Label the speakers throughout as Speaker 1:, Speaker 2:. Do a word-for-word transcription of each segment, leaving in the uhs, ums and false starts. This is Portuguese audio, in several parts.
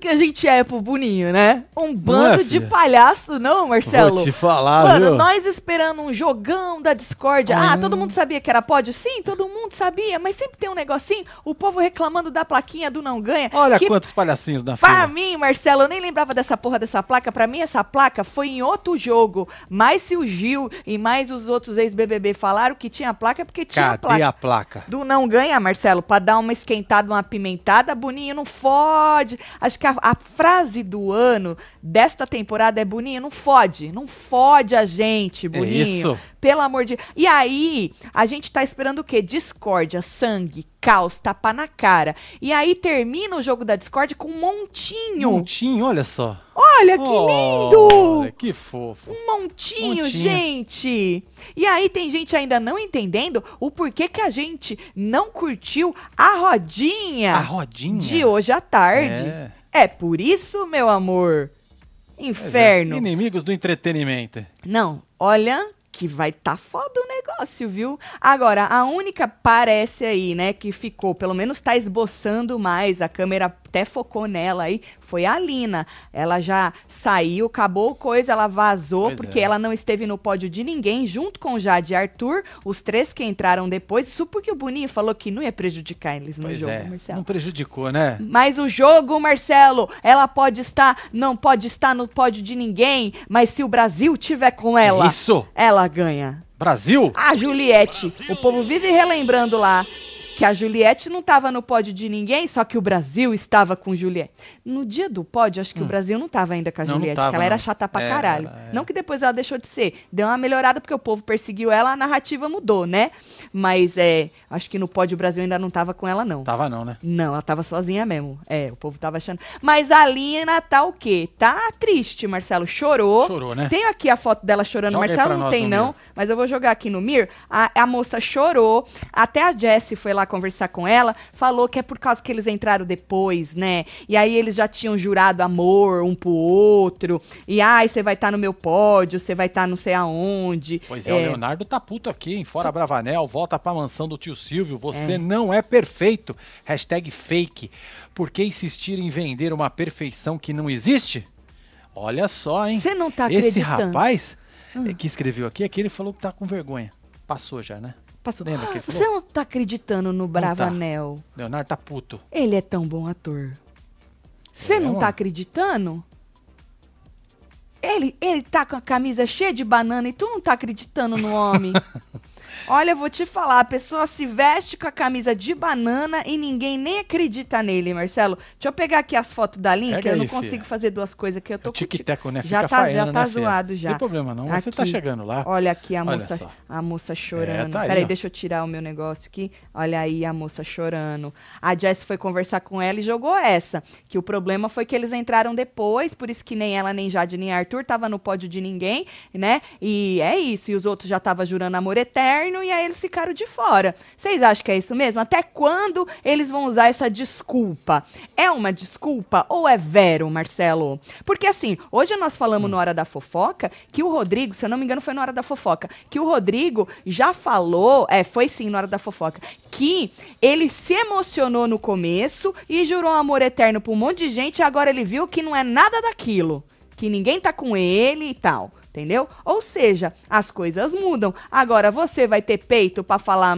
Speaker 1: que a gente é pro Boninho, né? Um
Speaker 2: Não
Speaker 1: bando
Speaker 2: é,
Speaker 1: de
Speaker 2: filha?
Speaker 1: palhaço, não, Marcelo?
Speaker 2: Vou te falar,
Speaker 1: Mano,
Speaker 2: viu?
Speaker 1: nós esperando um jogão da discórdia.
Speaker 2: Hum.
Speaker 1: Ah, todo mundo sabia que era pódio? Sim, todo mundo sabia, mas sempre tem um negocinho, o povo reclamando da plaquinha do não ganha.
Speaker 2: Olha
Speaker 1: que
Speaker 2: quantos palhacinhos na
Speaker 1: Pra
Speaker 2: fila.
Speaker 1: mim, Marcelo, eu nem lembrava dessa porra dessa placa. Pra mim, essa placa foi em outro jogo. Mas se o Gil e mais os outros ex-B B B falaram que tinha placa, é porque tinha
Speaker 2: Cadê
Speaker 1: placa.
Speaker 2: a placa?
Speaker 1: Do não ganha, Marcelo, pra dar uma esquentada, uma apimentada, Boninho não fode. Acho que a, a frase do ano desta temporada é Boninho, não fode. Não fode a gente, Boninho.
Speaker 2: É isso.
Speaker 1: Pelo amor de... E aí, a gente tá esperando o quê? Discórdia, sangue, caos, tapa na cara. E aí termina o jogo da discórdia com um montinho.
Speaker 2: Montinho, olha só.
Speaker 1: Olha que lindo!
Speaker 2: Olha, que fofo.
Speaker 1: Um montinho,
Speaker 2: Montinho.
Speaker 1: gente! E aí tem gente ainda não entendendo o porquê que a gente não curtiu a rodinha,
Speaker 2: A rodinha.
Speaker 1: de hoje à tarde.
Speaker 2: É.
Speaker 1: É por isso, meu amor.
Speaker 2: Pois é,
Speaker 1: Inferno.
Speaker 2: Inimigos do entretenimento.
Speaker 1: Não, olha que vai tá foda o negócio, viu? Agora, a única parece aí, né, que ficou, pelo menos tá esboçando mais, a câmera até focou nela aí, foi a Lina. Ela já saiu, acabou coisa, ela vazou,
Speaker 2: Pois
Speaker 1: porque
Speaker 2: é.
Speaker 1: ela não esteve no pódio de ninguém, junto com Jade e Arthur, os três que entraram depois, isso porque o Boninho falou que não ia prejudicar eles no
Speaker 2: Pois
Speaker 1: jogo,
Speaker 2: é,
Speaker 1: Marcelo.
Speaker 2: não prejudicou, né?
Speaker 1: Mas o jogo, Marcelo, ela pode estar, não pode estar no pódio de ninguém, mas se o Brasil tiver com ela,
Speaker 2: Isso!
Speaker 1: ela ganha.
Speaker 2: Brasil?
Speaker 1: A Juliette, o povo vive relembrando lá que a Juliette não estava no pódio de ninguém, só que o Brasil estava com Juliette. No dia do pódio, acho que
Speaker 2: Hum.
Speaker 1: o Brasil não estava ainda com a
Speaker 2: Não, não
Speaker 1: Juliette,
Speaker 2: tava,
Speaker 1: porque ela era
Speaker 2: não.
Speaker 1: chata pra
Speaker 2: É,
Speaker 1: caralho.
Speaker 2: ela é.
Speaker 1: Não que depois ela deixou de ser. Deu uma melhorada porque o povo perseguiu ela, a narrativa mudou, né? Mas é, acho que no pódio o Brasil ainda não tava com ela, não.
Speaker 2: Tava não, né?
Speaker 1: Não, ela tava sozinha mesmo. É, o povo tava achando. Mas a Lina tá o quê? Tá triste, Marcelo. Chorou.
Speaker 2: Chorou, né?
Speaker 1: Tenho aqui a foto dela chorando.
Speaker 2: Joga aí
Speaker 1: Marcelo
Speaker 2: pra
Speaker 1: não
Speaker 2: nós
Speaker 1: tem,
Speaker 2: no
Speaker 1: não.
Speaker 2: Mir.
Speaker 1: Mas eu vou jogar aqui no Mir. A, a moça chorou. Até a Jessie foi lá conversar com ela. Falou que é por causa que eles entraram depois, né? E aí eles já tinham jurado amor um pro outro. E ai, você vai estar no meu pódio, você vai estar não sei aonde.
Speaker 2: Pois é, o Leonardo tá puto aqui, hein? Fora Bravanel, volta pra mansão do tio Silvio. Você
Speaker 1: É.
Speaker 2: não é perfeito. Hashtag fake. Por que insistir em vender uma perfeição que não existe? Olha só, hein?
Speaker 1: Você não tá
Speaker 2: Esse
Speaker 1: acreditando.
Speaker 2: rapaz
Speaker 1: Hum.
Speaker 2: eh, que escreveu aqui, aqui ele falou que tá com vergonha. Passou já, né?
Speaker 1: Passou.
Speaker 2: Lembra que ele falou?
Speaker 1: Você não tá acreditando no
Speaker 2: tá.
Speaker 1: Bravanel?
Speaker 2: Leonardo tá puto.
Speaker 1: Ele é tão bom ator. Você
Speaker 2: É,
Speaker 1: não
Speaker 2: mano.
Speaker 1: tá acreditando? Ele, ele tá com a camisa cheia de banana e tu não tá acreditando no homem. Olha, eu vou te falar, a pessoa se veste com a camisa de banana e ninguém nem acredita nele, Marcelo. Deixa eu pegar aqui as fotos da Lin,
Speaker 2: Pega
Speaker 1: que eu
Speaker 2: aí,
Speaker 1: não
Speaker 2: filha.
Speaker 1: consigo fazer duas coisas que eu tô
Speaker 2: O
Speaker 1: com
Speaker 2: tic-teco, né?
Speaker 1: Já
Speaker 2: Fica
Speaker 1: tá,
Speaker 2: faena,
Speaker 1: já tá
Speaker 2: né, filha?
Speaker 1: zoado já.
Speaker 2: Não tem problema não, você tá
Speaker 1: Aqui.
Speaker 2: chegando lá.
Speaker 1: Olha aqui a
Speaker 2: Olha
Speaker 1: moça,
Speaker 2: só.
Speaker 1: a moça chorando.
Speaker 2: É, tá aí,
Speaker 1: Peraí,
Speaker 2: ó.
Speaker 1: deixa eu tirar o meu negócio aqui. Olha aí a moça chorando. A Jess foi conversar com ela e jogou essa, que o problema foi que eles entraram depois, por isso que nem ela, nem Jade, nem Arthur tava no pódio de ninguém, né? E é isso, e os outros já estavam jurando amor eterno e aí eles ficaram de fora. Vocês acham que é isso mesmo? Até quando eles vão usar essa desculpa? É uma desculpa ou é vero, Marcelo? Porque assim, hoje nós falamos na Hora da Fofoca que o Rodrigo, se eu não me engano foi na Hora da Fofoca, que o Rodrigo já falou, é, foi sim na Hora da Fofoca, que ele se emocionou no começo e jurou amor eterno pra um monte de gente e agora ele viu que não é nada daquilo, que ninguém tá com ele e tal. Entendeu? Ou seja, as coisas mudam. Agora você vai ter peito pra falar,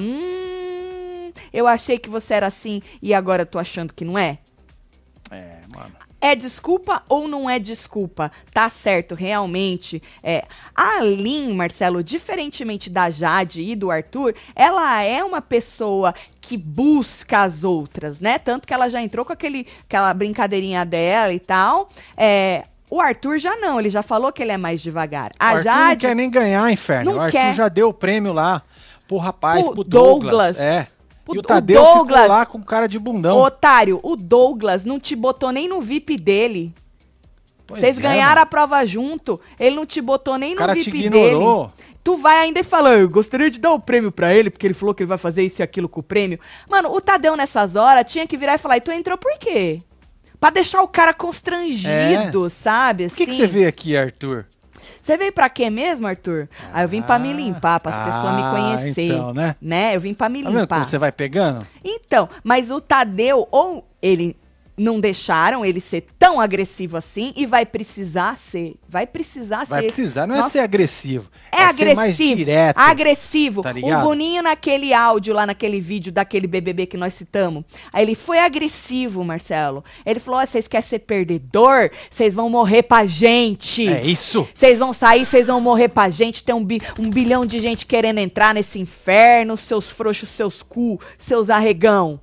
Speaker 1: hum, eu achei que você era assim e agora eu tô achando que não é?
Speaker 2: É, mano.
Speaker 1: É desculpa ou não é desculpa? Tá certo, realmente. É. A Lin, Marcelo, diferentemente da Jade e do Arthur, ela é uma pessoa que busca as outras, né? Tanto que ela já entrou com aquele, aquela brincadeirinha dela e tal. É... O Arthur já não, ele já falou que ele é mais devagar. A
Speaker 2: o Arthur
Speaker 1: Jade
Speaker 2: não quer nem ganhar, inferno.
Speaker 1: não
Speaker 2: o Arthur
Speaker 1: quer.
Speaker 2: já deu o prêmio lá pro rapaz,
Speaker 1: Pro
Speaker 2: pro Douglas.
Speaker 1: Douglas.
Speaker 2: É.
Speaker 1: O-
Speaker 2: e o
Speaker 1: o
Speaker 2: Tadeu
Speaker 1: Douglas-
Speaker 2: ficou lá com cara de bundão.
Speaker 1: Otário, o Douglas não te botou nem no V I P dele.
Speaker 2: Pois
Speaker 1: Vocês
Speaker 2: é,
Speaker 1: ganharam
Speaker 2: mano.
Speaker 1: a prova junto. Ele não te botou nem
Speaker 2: O
Speaker 1: no
Speaker 2: cara
Speaker 1: V I
Speaker 2: te
Speaker 1: P
Speaker 2: ignorou.
Speaker 1: dele. Tu vai ainda e fala, eu gostaria de dar o prêmio pra ele, porque ele falou que ele vai fazer isso e aquilo com o prêmio. Mano, o Tadeu nessas horas tinha que virar e falar, e tu entrou por quê? Pra deixar o cara constrangido, sabe?
Speaker 2: Por que, que
Speaker 1: assim.
Speaker 2: você veio aqui, Arthur?
Speaker 1: Você veio pra quê mesmo, Arthur? Ah, eu vim pra me limpar, para as pessoas me
Speaker 2: ah,
Speaker 1: conhecer.
Speaker 2: então, né?
Speaker 1: né? Eu vim pra me
Speaker 2: Tá vendo
Speaker 1: limpar.
Speaker 2: como você vai pegando?
Speaker 1: Então, mas o Tadeu, ou ele não deixaram ele ser tão agressivo assim e vai precisar ser. Vai precisar
Speaker 2: Vai
Speaker 1: ser. Vai
Speaker 2: precisar, não é ser agressivo.
Speaker 1: É, é agressivo.
Speaker 2: Ser mais direto.
Speaker 1: Agressivo.
Speaker 2: Tá
Speaker 1: O
Speaker 2: ligado?
Speaker 1: Boninho naquele áudio lá, naquele vídeo daquele B B B que nós citamos. Aí ele foi agressivo, Marcelo. Ele falou, ó, vocês querem ser perdedor? Vocês vão morrer pra gente.
Speaker 2: É isso.
Speaker 1: Vocês vão sair, vocês vão morrer pra gente. Tem um, bi um bilhão de gente querendo entrar nesse inferno. Seus frouxos, seus cu, seus arregão.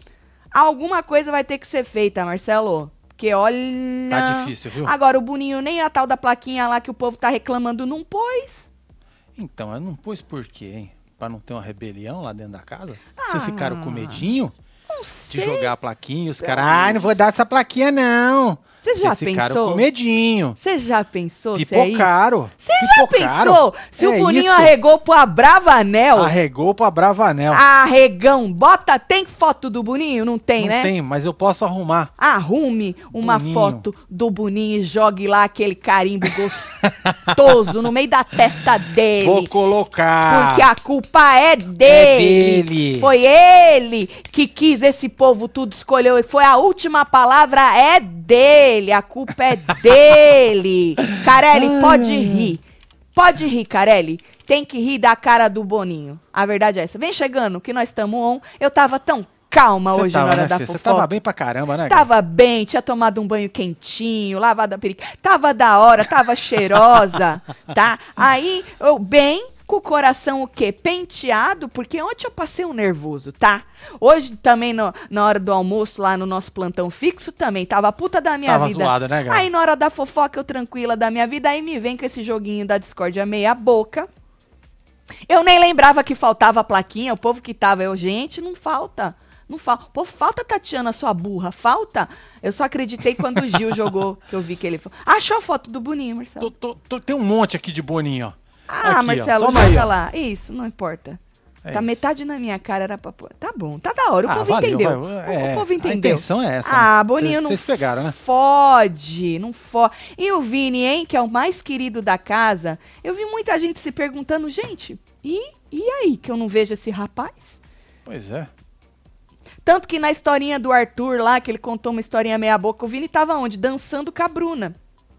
Speaker 1: Alguma coisa vai ter que ser feita, Marcelo. Porque olha...
Speaker 2: Tá difícil, viu?
Speaker 1: Agora, o Boninho nem a tal da plaquinha lá que o povo tá reclamando não pôs.
Speaker 2: Então, eu não pus por quê, hein? Pra não ter uma rebelião lá dentro da casa?
Speaker 1: Ah,
Speaker 2: Vocês ficaram com medinho
Speaker 1: Não
Speaker 2: de
Speaker 1: sei.
Speaker 2: jogar a plaquinha e os caras... Ai, não vou dar essa plaquinha, não.
Speaker 1: Você já
Speaker 2: Vocês ficaram
Speaker 1: pensou?
Speaker 2: com medinho.
Speaker 1: Você já pensou se é isso?
Speaker 2: Pipocaram.
Speaker 1: Você já pensou? Se o
Speaker 2: É
Speaker 1: Boninho
Speaker 2: isso.
Speaker 1: arregou pro Abravanel...
Speaker 2: Arregou pra Bravanel.
Speaker 1: Arregão. Bota... Tem foto do Boninho? Não tem,
Speaker 2: não
Speaker 1: né?
Speaker 2: tem, mas eu posso arrumar.
Speaker 1: Arrume uma
Speaker 2: Boninho.
Speaker 1: foto do Boninho e jogue lá aquele carimbo gostoso no meio da testa dele.
Speaker 2: Vou colocar.
Speaker 1: Porque a culpa é dele.
Speaker 2: É dele.
Speaker 1: Foi ele que quis esse povo tudo, escolheu. E foi a última palavra, é dele. A culpa é dele. Carelli, pode rir. Pode rir, Carelli. Tem que rir da cara do Boninho. A verdade é essa. Vem chegando, que nós estamos on. Eu tava tão calma
Speaker 2: Cê
Speaker 1: hoje
Speaker 2: tava,
Speaker 1: na hora
Speaker 2: né,
Speaker 1: da
Speaker 2: filho? Você
Speaker 1: fofoca.
Speaker 2: tava bem pra caramba, né?
Speaker 1: Tava bem, tinha tomado um banho quentinho, lavado a periquita. Tava da hora, tava cheirosa, tá? Aí, eu bem, com o coração o quê? Penteado, porque ontem eu passei um nervoso, tá? Hoje também, no, na hora do almoço, lá no nosso plantão fixo, também tava a puta da minha
Speaker 2: Tava
Speaker 1: vida.
Speaker 2: zoada, né, Gabi?
Speaker 1: Aí, na hora da fofoca, eu tranquila da minha vida, aí me vem com esse joguinho da discórdia meia boca. Eu nem lembrava que faltava a plaquinha, o povo que tava, eu, gente, não falta. Não falta. Pô, falta, Tatiana, sua burra. Falta? Eu só acreditei quando o Gil jogou, que eu vi que ele... Achou a foto do Boninho, Marcelo?
Speaker 2: Tô, tô, tô, tem um monte aqui de Boninho, ó.
Speaker 1: Ah,
Speaker 2: Aqui,
Speaker 1: Marcelo,
Speaker 2: ó. Toma
Speaker 1: joga
Speaker 2: aí, ó.
Speaker 1: lá. Isso, não importa.
Speaker 2: É
Speaker 1: tá
Speaker 2: isso.
Speaker 1: metade na minha cara, era pra pôr. Tá bom, tá da hora. O
Speaker 2: Ah,
Speaker 1: povo
Speaker 2: valeu,
Speaker 1: entendeu.
Speaker 2: vai,
Speaker 1: O-
Speaker 2: é,
Speaker 1: o povo
Speaker 2: a
Speaker 1: entendeu.
Speaker 2: intenção é essa,
Speaker 1: Ah,
Speaker 2: né?
Speaker 1: Boninho
Speaker 2: Cês-
Speaker 1: não
Speaker 2: cês pegaram, né?
Speaker 1: fode, não fode. E o Vini, hein, que é o mais querido da casa, eu vi muita gente se perguntando, gente, e, e aí que eu não vejo esse rapaz?
Speaker 2: Pois é.
Speaker 1: Tanto que na historinha do Arthur lá, que ele contou uma historinha meia boca, o Vini tava onde? Dançando com a Bruna.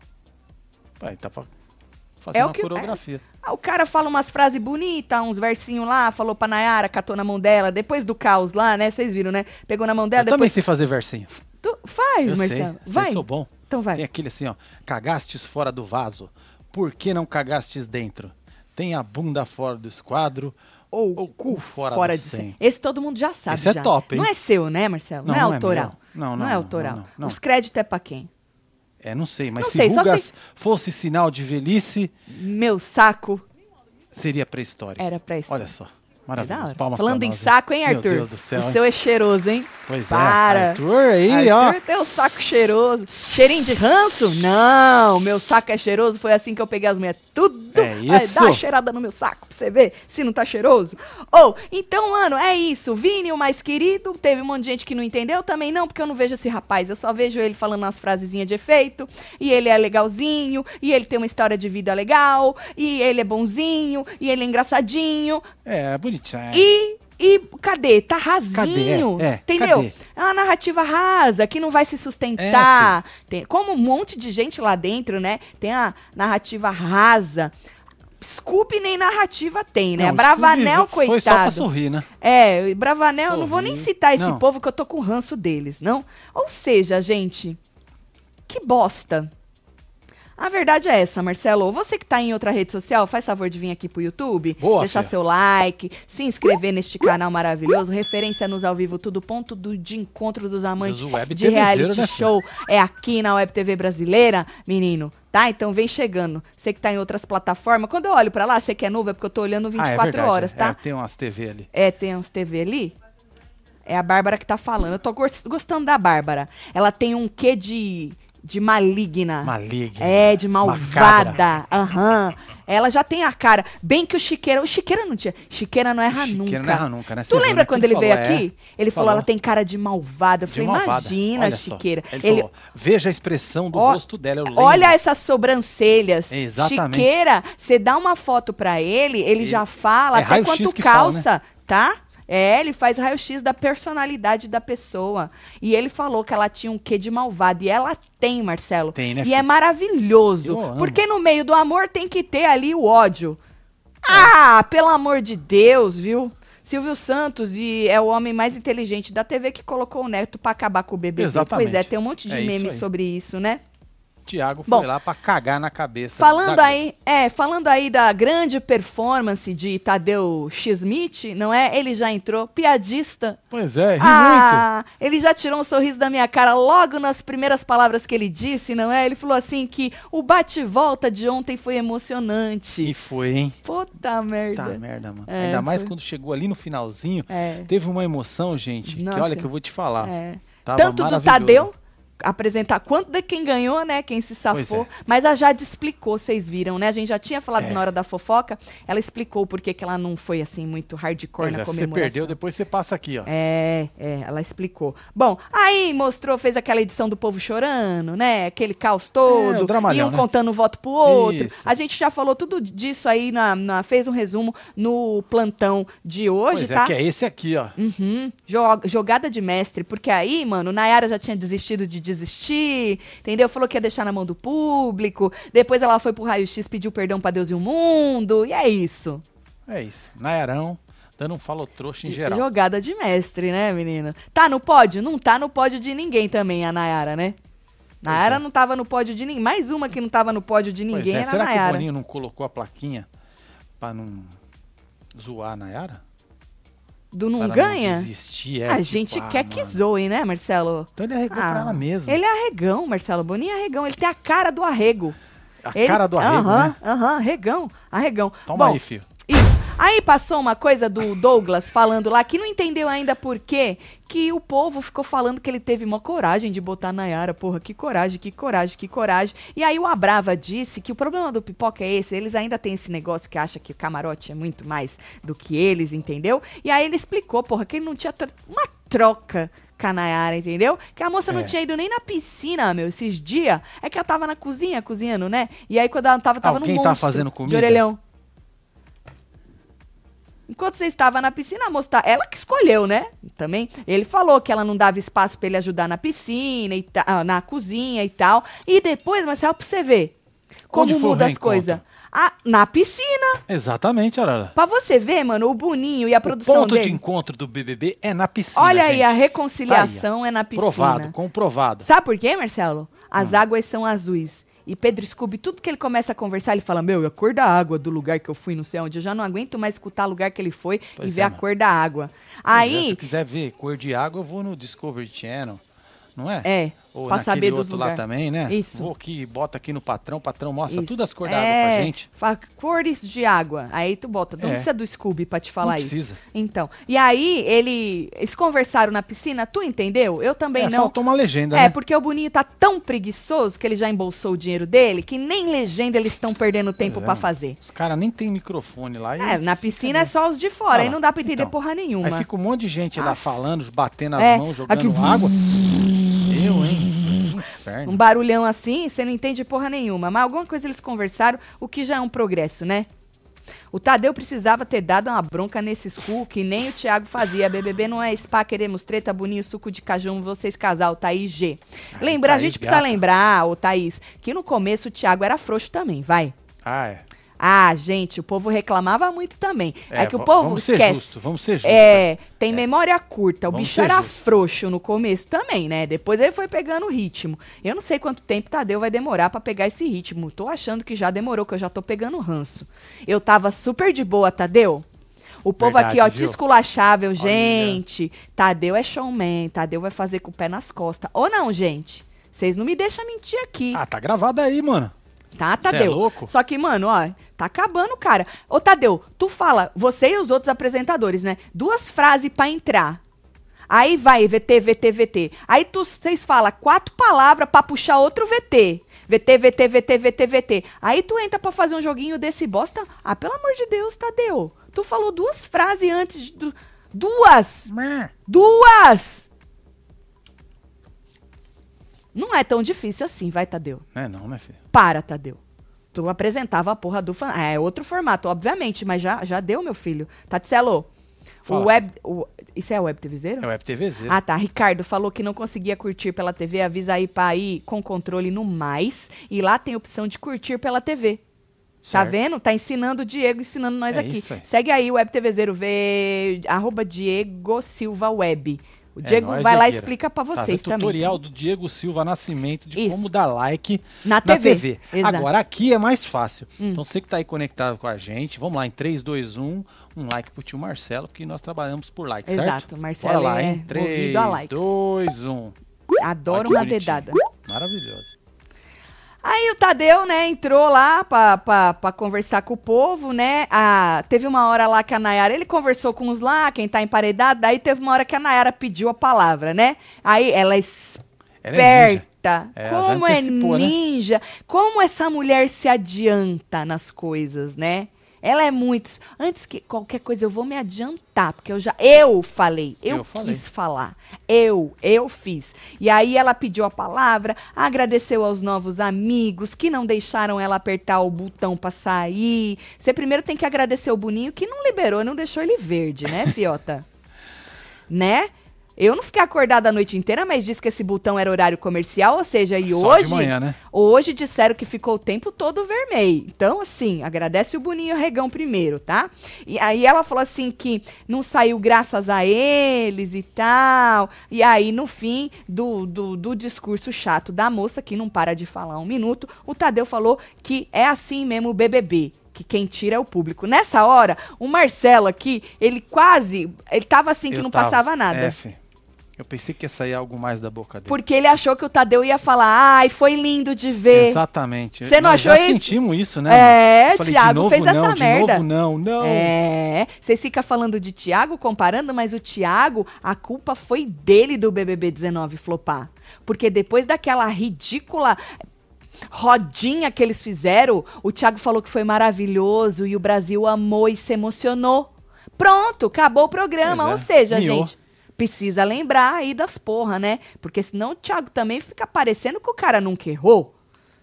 Speaker 2: Aí tá fa- fazendo
Speaker 1: É o
Speaker 2: uma
Speaker 1: que-
Speaker 2: coreografia.
Speaker 1: Ah, o cara fala umas frases bonitas, uns versinhos lá, falou pra Nayara, catou na mão dela, depois do caos lá, né? Vocês viram, né? Pegou na mão dela,
Speaker 2: Eu também
Speaker 1: depois...
Speaker 2: sei fazer versinho.
Speaker 1: Tu faz,
Speaker 2: Eu
Speaker 1: Marcelo.
Speaker 2: sei,
Speaker 1: Vai.
Speaker 2: sei, sou bom.
Speaker 1: Então vai.
Speaker 2: Tem aquele assim, ó. Cagastes fora do vaso, por que não cagastes dentro? Tem a bunda fora do esquadro,
Speaker 1: Ou
Speaker 2: o cu fora,
Speaker 1: fora
Speaker 2: do
Speaker 1: de
Speaker 2: cem.
Speaker 1: cem. Esse todo mundo já sabe.
Speaker 2: Esse é
Speaker 1: já.
Speaker 2: top, hein?
Speaker 1: Não é seu, né, Marcelo? Não,
Speaker 2: Não,
Speaker 1: é
Speaker 2: não é
Speaker 1: autoral.
Speaker 2: meu. Não,
Speaker 1: Não
Speaker 2: não,
Speaker 1: é
Speaker 2: não,
Speaker 1: autoral.
Speaker 2: não, não.
Speaker 1: Os créditos é pra quem?
Speaker 2: É, não sei, mas
Speaker 1: Não
Speaker 2: se
Speaker 1: sei, só
Speaker 2: rugas
Speaker 1: sei-
Speaker 2: fosse sinal de velhice,
Speaker 1: Meu saco
Speaker 2: seria pré-história.
Speaker 1: era pra isso.
Speaker 2: Olha só,
Speaker 1: É da
Speaker 2: maravilhoso.
Speaker 1: hora.
Speaker 2: Palmas
Speaker 1: Falando
Speaker 2: pra
Speaker 1: em
Speaker 2: nós, hein?
Speaker 1: saco, hein,
Speaker 2: Meu
Speaker 1: Arthur?
Speaker 2: Deus do céu,
Speaker 1: O
Speaker 2: hein?
Speaker 1: seu é cheiroso, hein?
Speaker 2: Pois
Speaker 1: Para.
Speaker 2: é, Arthur aí,
Speaker 1: Arthur
Speaker 2: ó.
Speaker 1: tem o saco cheiroso. Cheirinho de ranço? Não, meu saco é cheiroso. Foi assim que eu peguei as mulheres. Tudo.
Speaker 2: É
Speaker 1: Vai,
Speaker 2: isso.
Speaker 1: dá uma cheirada no meu saco pra você ver se não tá cheiroso. Ou, então, mano, é isso. Vini, o mais querido. Teve um monte de gente que não entendeu. Também não, porque eu não vejo esse rapaz. Eu só vejo ele falando umas frasezinhas de efeito. E ele é legalzinho. E ele tem uma história de vida legal. E ele é bonzinho. E ele é engraçadinho.
Speaker 2: É, bonitinho.
Speaker 1: E, e cadê? Tá rasinho.
Speaker 2: Cadê? É,
Speaker 1: entendeu?
Speaker 2: cadê?
Speaker 1: É uma narrativa rasa que não vai se sustentar. Tem, como um monte de gente lá dentro, né? Tem a narrativa rasa. Scoop nem narrativa tem, né?
Speaker 2: Não,
Speaker 1: Bravanel,
Speaker 2: Scooby
Speaker 1: coitado.
Speaker 2: Foi só pra sorrir, né?
Speaker 1: É, Bravanel, eu não vou nem
Speaker 2: Sorrir.
Speaker 1: citar esse
Speaker 2: Não.
Speaker 1: povo que eu tô com ranço deles, não? Ou seja, gente, que bosta. A verdade é essa, Marcelo. Você que tá em outra rede social, faz favor de vir aqui pro YouTube,
Speaker 2: Boa,
Speaker 1: deixar
Speaker 2: Fia.
Speaker 1: seu like, se inscrever neste canal maravilhoso, referência nos ao vivo, tudo ponto do, de encontro dos amantes
Speaker 2: Deus, o Web
Speaker 1: de
Speaker 2: TVzeiro,
Speaker 1: reality
Speaker 2: né, Fia?
Speaker 1: show. É aqui na Web T V brasileira, menino. Tá? Então vem chegando. Você que tá em outras plataformas, quando eu olho pra lá, você que é novo, é porque eu tô olhando vinte e quatro
Speaker 2: ah, é verdade,
Speaker 1: horas,
Speaker 2: é.
Speaker 1: tá?
Speaker 2: É, tem umas T V ali.
Speaker 1: É, tem uns T V ali. É a Bárbara que tá falando. Eu tô gos- gostando da Bárbara. Ela tem um quê de, de maligna.
Speaker 2: Maligna.
Speaker 1: É, de
Speaker 2: Macabra.
Speaker 1: malvada. Aham. Ela já tem a cara. Bem que o Chiqueira... O Chiqueira não tinha... Chiqueira não erra
Speaker 2: Chiqueira
Speaker 1: nunca.
Speaker 2: não erra nunca, né?
Speaker 1: Tu
Speaker 2: Você viu,
Speaker 1: lembra
Speaker 2: né, que
Speaker 1: quando
Speaker 2: ele
Speaker 1: ele veio
Speaker 2: falou,
Speaker 1: aqui?
Speaker 2: é.
Speaker 1: Ele falou,
Speaker 2: Falou.
Speaker 1: ela tem cara de malvada. Eu
Speaker 2: De
Speaker 1: falei,
Speaker 2: malvada.
Speaker 1: imagina,
Speaker 2: Olha só.
Speaker 1: Chiqueira.
Speaker 2: Ele, falou, veja a expressão do
Speaker 1: Ó,
Speaker 2: rosto dela, eu lembro.
Speaker 1: Olha essas sobrancelhas.
Speaker 2: Exatamente.
Speaker 1: Chiqueira, você dá uma foto pra ele, ele
Speaker 2: E-
Speaker 1: já fala
Speaker 2: é
Speaker 1: até
Speaker 2: raio-x
Speaker 1: quanto
Speaker 2: que fala,
Speaker 1: calça, tá? É, ele faz raio-x da personalidade da pessoa. E ele falou que ela tinha um quê de malvado. E ela tem, Marcelo.
Speaker 2: Tem, né,
Speaker 1: e
Speaker 2: filho?
Speaker 1: é maravilhoso.
Speaker 2: Eu amo.
Speaker 1: Porque no meio do amor tem que ter ali o ódio. Ah, pelo amor de Deus, viu? Silvio Santos e é o homem mais inteligente da T V que colocou o Neto pra acabar com o B B B.
Speaker 2: Exatamente.
Speaker 1: Pois é, tem um monte de
Speaker 2: É isso
Speaker 1: memes
Speaker 2: aí.
Speaker 1: sobre isso, né?
Speaker 2: Tiago
Speaker 1: Bom,
Speaker 2: foi lá pra cagar na cabeça.
Speaker 1: Falando
Speaker 2: da
Speaker 1: aí, é, falando aí da grande performance de Tadeu Schmidt, não é? Ele já entrou, piadista.
Speaker 2: Pois é, ri
Speaker 1: Ah, ele já tirou um sorriso da minha cara logo nas primeiras palavras que ele disse, não é? Ele falou assim que o bate-volta de ontem foi emocionante.
Speaker 2: muito. E foi, hein?
Speaker 1: Puta merda.
Speaker 2: Tá merda, mano.
Speaker 1: É,
Speaker 2: Ainda mais
Speaker 1: foi.
Speaker 2: quando chegou ali no finalzinho,
Speaker 1: É.
Speaker 2: teve uma emoção, gente, que
Speaker 1: Nossa.
Speaker 2: olha que eu vou te falar.
Speaker 1: É.
Speaker 2: Tava
Speaker 1: Tanto do
Speaker 2: maravilhoso.
Speaker 1: Tadeu apresentar quanto de quem ganhou, né? Quem se
Speaker 2: Pois
Speaker 1: safou.
Speaker 2: é.
Speaker 1: Mas a Jade explicou, vocês viram, né? A gente já tinha falado
Speaker 2: É.
Speaker 1: na hora da fofoca. Ela explicou por que que ela não foi assim muito hardcore
Speaker 2: Pois
Speaker 1: na
Speaker 2: é, se você
Speaker 1: comemoração.
Speaker 2: perdeu, depois você passa aqui, ó.
Speaker 1: É, é, ela explicou. Bom, aí mostrou, fez aquela edição do povo chorando, né? Aquele caos todo.
Speaker 2: É, o dramalhão,
Speaker 1: iam
Speaker 2: né?
Speaker 1: contando um voto pro outro.
Speaker 2: Isso.
Speaker 1: A gente já falou tudo disso aí, na, na- fez um resumo no plantão de hoje,
Speaker 2: Pois
Speaker 1: tá?
Speaker 2: é, que é esse aqui, ó.
Speaker 1: Uhum. Jo- Jogada de mestre, porque aí, mano, Nayara já tinha desistido de desistir, entendeu? Falou que ia deixar na mão do público. Depois ela foi pro raio-x, pediu perdão pra Deus e o mundo. E é isso.
Speaker 2: É isso. Nayarão, dando um falo trouxa em geral.
Speaker 1: Jogada de mestre, né, menina? Tá no pódio? Não tá no pódio de ninguém também, a Nayara, né? Nayara
Speaker 2: é.
Speaker 1: não tava no pódio de ninguém. Mais uma que não tava no pódio de
Speaker 2: Pois
Speaker 1: ninguém
Speaker 2: é,
Speaker 1: era a
Speaker 2: será que o
Speaker 1: Nayara.
Speaker 2: Boninho não colocou a plaquinha pra não zoar a Nayara?
Speaker 1: Do não
Speaker 2: Pra
Speaker 1: ganha?
Speaker 2: Não desistir, é,
Speaker 1: a
Speaker 2: tipo,
Speaker 1: gente
Speaker 2: ah,
Speaker 1: quer que
Speaker 2: mano.
Speaker 1: zoe, né, Marcelo?
Speaker 2: Então ele arregou pra ela mesmo.
Speaker 1: Ele é arregão, Marcelo. Boninho é arregão. Ele tem a cara do arrego.
Speaker 2: A
Speaker 1: Ele-
Speaker 2: cara do arrego,
Speaker 1: Aham,
Speaker 2: né?
Speaker 1: Aham, arregão, arregão.
Speaker 2: Toma
Speaker 1: Bom,
Speaker 2: aí, filho.
Speaker 1: Isso. Aí passou uma coisa do Douglas falando lá que não entendeu ainda por quê que o povo ficou falando que ele teve uma coragem de botar a Nayara. Porra, que coragem, que coragem, que coragem. E aí o Abrava disse que o problema do Pipoca é esse, eles ainda têm esse negócio que acha que o camarote é muito mais do que eles, entendeu? E aí ele explicou, porra, que ele não tinha tro- uma troca com a Nayara, entendeu? Que a moça não
Speaker 2: É.
Speaker 1: tinha ido nem na piscina, meu, esses dias. É que ela tava na cozinha, cozinhando, né? E aí quando ela tava, tava
Speaker 2: Alguém
Speaker 1: no
Speaker 2: tá
Speaker 1: monstro
Speaker 2: fazendo
Speaker 1: de
Speaker 2: comida?
Speaker 1: orelhão. Enquanto você estava na piscina, a moça tá, ela que escolheu, né? Também. Ele falou que ela não dava espaço pra ele ajudar na piscina e ta- na cozinha e tal. E depois, Marcelo, pra você ver como
Speaker 2: Onde foi o
Speaker 1: muda as
Speaker 2: reencontro?
Speaker 1: coisas. Ah, na piscina.
Speaker 2: Exatamente, olha lá.
Speaker 1: Pra você ver, mano, o Boninho e a
Speaker 2: O
Speaker 1: produção
Speaker 2: ponto
Speaker 1: dele.
Speaker 2: de encontro do B B B é na piscina,
Speaker 1: Olha aí,
Speaker 2: gente.
Speaker 1: a reconciliação
Speaker 2: Tá aí, ó.
Speaker 1: é na piscina.
Speaker 2: Provado, comprovado.
Speaker 1: Sabe por quê, Marcelo? As
Speaker 2: Hum.
Speaker 1: águas são azuis. E Pedro Scooby, tudo que ele começa a conversar, ele fala, meu, a cor da água do lugar que eu fui, não sei onde. Eu já não aguento mais escutar o lugar que ele foi
Speaker 2: Pois
Speaker 1: e ver
Speaker 2: é,
Speaker 1: a
Speaker 2: mano.
Speaker 1: cor da água.
Speaker 2: Pois é,
Speaker 1: Aí,
Speaker 2: se eu quiser ver cor de água, eu vou no Discovery Channel, não é?
Speaker 1: é,
Speaker 2: Ou
Speaker 1: pra
Speaker 2: naquele
Speaker 1: saber dos
Speaker 2: outro lá
Speaker 1: lugares.
Speaker 2: também, né?
Speaker 1: Isso.
Speaker 2: Vou aqui, bota aqui no patrão, o patrão mostra
Speaker 1: Isso.
Speaker 2: todas as cores da água
Speaker 1: É,
Speaker 2: pra gente.
Speaker 1: fala cores de água. Aí tu bota. Não
Speaker 2: É.
Speaker 1: precisa do Scooby pra te falar
Speaker 2: Não
Speaker 1: isso.
Speaker 2: precisa.
Speaker 1: Então. E aí, ele, eles conversaram na piscina, tu entendeu? Eu também
Speaker 2: É,
Speaker 1: não.
Speaker 2: faltou uma legenda,
Speaker 1: É,
Speaker 2: né?
Speaker 1: porque o Boninho tá tão preguiçoso que ele já embolsou o dinheiro dele que nem legenda eles estão perdendo tempo
Speaker 2: Pois é,
Speaker 1: pra
Speaker 2: mano.
Speaker 1: fazer.
Speaker 2: Os caras nem tem microfone lá. e
Speaker 1: É,
Speaker 2: eles-
Speaker 1: na piscina é só os de fora,
Speaker 2: Ah
Speaker 1: aí
Speaker 2: lá.
Speaker 1: não dá pra entender
Speaker 2: Então,
Speaker 1: porra nenhuma.
Speaker 2: Aí fica um monte de gente lá
Speaker 1: Aff.
Speaker 2: falando, batendo as
Speaker 1: É,
Speaker 2: mãos, jogando
Speaker 1: aqui-
Speaker 2: água. Eu, hein? Que inferno.
Speaker 1: Um barulhão assim, você não entende porra nenhuma. Mas alguma coisa eles conversaram, o que já é um progresso, né? O Tadeu precisava ter dado uma bronca nesses cu, que nem o Thiago fazia. B B B não é spa, queremos treta, Boninho, suco de cajão, vocês casal, Thaís G.
Speaker 2: Ai,
Speaker 1: Lembra, a
Speaker 2: Thaís
Speaker 1: gente precisa
Speaker 2: gata.
Speaker 1: lembrar, ô Thaís, que no começo o Thiago era frouxo também, vai.
Speaker 2: Ah, é.
Speaker 1: Ah, gente, o povo reclamava muito também. É, que o
Speaker 2: v-
Speaker 1: povo
Speaker 2: vamos ser
Speaker 1: esquece.
Speaker 2: justo, vamos ser justos.
Speaker 1: É, tem memória curta. O
Speaker 2: Vamos
Speaker 1: bicho
Speaker 2: ser
Speaker 1: era
Speaker 2: justos.
Speaker 1: frouxo no começo também, né? Depois ele foi pegando o ritmo. Eu não sei quanto tempo Tadeu vai demorar pra pegar esse ritmo. Tô achando que já demorou, que eu já tô pegando ranço. Eu tava super de boa, Tadeu. O povo
Speaker 2: Verdade,
Speaker 1: aqui, ó,
Speaker 2: viu?
Speaker 1: te esculachável, gente. Tadeu é showman. Tadeu vai fazer com o pé nas costas. Ou não, gente? Vocês não me deixam mentir aqui.
Speaker 2: Ah, tá gravado aí, mano.
Speaker 1: Tá,
Speaker 2: Cê é
Speaker 1: Tadeu?
Speaker 2: louco?
Speaker 1: Só que, mano, ó, tá acabando, cara. Ô, Tadeu, tu fala, você e os outros apresentadores, né? Duas frases pra entrar. Aí vai, V T, V T, V T. Aí tu, vocês falam quatro palavras pra puxar outro V T. V T, V T, V T, V T, V T. Aí tu entra pra fazer um joguinho desse bosta. Ah, pelo amor de Deus, Tadeu. Tu falou duas frases antes de... du- Duas! Duas! Não é tão difícil assim, vai, Tadeu.
Speaker 2: Não é não, né, filho?
Speaker 1: Para, Tadeu. Tu apresentava a porra do fan... Ah, é outro formato, obviamente, mas já, já deu, meu filho. Tatselo,
Speaker 2: Fala,
Speaker 1: o web, o, isso é o Web TVzeiro?
Speaker 2: É o Web TVzeiro.
Speaker 1: Ah, tá. Ricardo falou que não conseguia curtir pela T V. Avisa aí pra ir com controle no mais. E lá tem opção de curtir pela T V. Tá
Speaker 2: Certo.
Speaker 1: vendo? Tá ensinando o Diego, ensinando nós
Speaker 2: É
Speaker 1: aqui.
Speaker 2: isso aí.
Speaker 1: Segue aí o Web TVzeiro, vê arroba Diego Silva Web. O
Speaker 2: É
Speaker 1: Diego
Speaker 2: nóis,
Speaker 1: vai lá e
Speaker 2: Diegueira.
Speaker 1: explica pra
Speaker 2: Tá,
Speaker 1: vocês
Speaker 2: vê
Speaker 1: também.
Speaker 2: tutorial do Diego Silva Nascimento de
Speaker 1: Isso.
Speaker 2: como dar like
Speaker 1: Na
Speaker 2: na
Speaker 1: T V.
Speaker 2: T V.
Speaker 1: Exato.
Speaker 2: Agora aqui é mais fácil.
Speaker 1: Hum.
Speaker 2: Então você que tá aí conectado com a gente, vamos lá em três, dois, um, um like pro tio Marcelo, porque nós trabalhamos por like, certo?
Speaker 1: Exato, Marcelo
Speaker 2: Bora lá,
Speaker 1: é
Speaker 2: hein?
Speaker 1: movido a
Speaker 2: três,
Speaker 1: likes.
Speaker 2: dois, um.
Speaker 1: Adoro
Speaker 2: Olha
Speaker 1: uma
Speaker 2: que bonitinho.
Speaker 1: dedada.
Speaker 2: Maravilhoso.
Speaker 1: Aí o Tadeu, né, entrou lá pra, pra, pra conversar com o povo, né? Ah, teve uma hora lá que a Nayara, ele conversou com os lá, quem tá emparedado, daí teve uma hora que a Nayara pediu a palavra, né? Aí ela
Speaker 2: Ela é
Speaker 1: esperta,
Speaker 2: É, ela já
Speaker 1: como é
Speaker 2: antecipou, né?
Speaker 1: ninja, como essa mulher se adianta nas coisas, né? Ela é muito... Antes que qualquer coisa, eu vou me adiantar, porque eu já... Eu falei, eu,
Speaker 2: Eu falei.
Speaker 1: quis falar. Eu, eu fiz. E aí ela pediu a palavra, agradeceu aos novos amigos que não deixaram ela apertar o botão pra sair. Você primeiro tem que agradecer o Boninho que não liberou, não deixou ele verde, né, fiota? Né? Eu não fiquei acordada a noite inteira, mas disse que esse botão era horário comercial, ou seja, e
Speaker 2: Só
Speaker 1: hoje...
Speaker 2: de manhã, né?
Speaker 1: Hoje disseram que ficou o tempo todo vermelho. Então, assim, agradece o Boninho Regão primeiro, tá? E aí ela falou assim que não saiu graças a eles e tal. E aí, no fim do, do, do discurso chato da moça, que não para de falar um minuto, o Tadeu falou que é assim mesmo o B B B. Que quem tira é o público. Nessa hora, o Marcelo aqui, ele quase... Ele tava assim que
Speaker 2: Eu
Speaker 1: não
Speaker 2: tava.
Speaker 1: passava nada.
Speaker 2: F. Eu pensei que ia sair algo mais da boca dele.
Speaker 1: Porque ele achou que o Tadeu ia falar, ai, foi lindo de ver.
Speaker 2: Exatamente.
Speaker 1: Você não
Speaker 2: Nós
Speaker 1: achou
Speaker 2: já
Speaker 1: isso?
Speaker 2: sentimos isso, né?
Speaker 1: É,
Speaker 2: mano? Falei,
Speaker 1: Thiago
Speaker 2: de novo,
Speaker 1: fez
Speaker 2: não,
Speaker 1: essa
Speaker 2: de
Speaker 1: merda.
Speaker 2: novo não, não.
Speaker 1: É, vocês ficam falando de Thiago, comparando, mas o Thiago, a culpa foi dele do B B B dezenove flopar. Porque depois daquela ridícula rodinha que eles fizeram, o Thiago falou que foi maravilhoso e o Brasil amou e se emocionou. Pronto, acabou o programa.
Speaker 2: Pois é,
Speaker 1: Ou seja,
Speaker 2: miou.
Speaker 1: gente, precisa lembrar aí das porra, né? Porque senão o Thiago também fica parecendo que o cara nunca errou.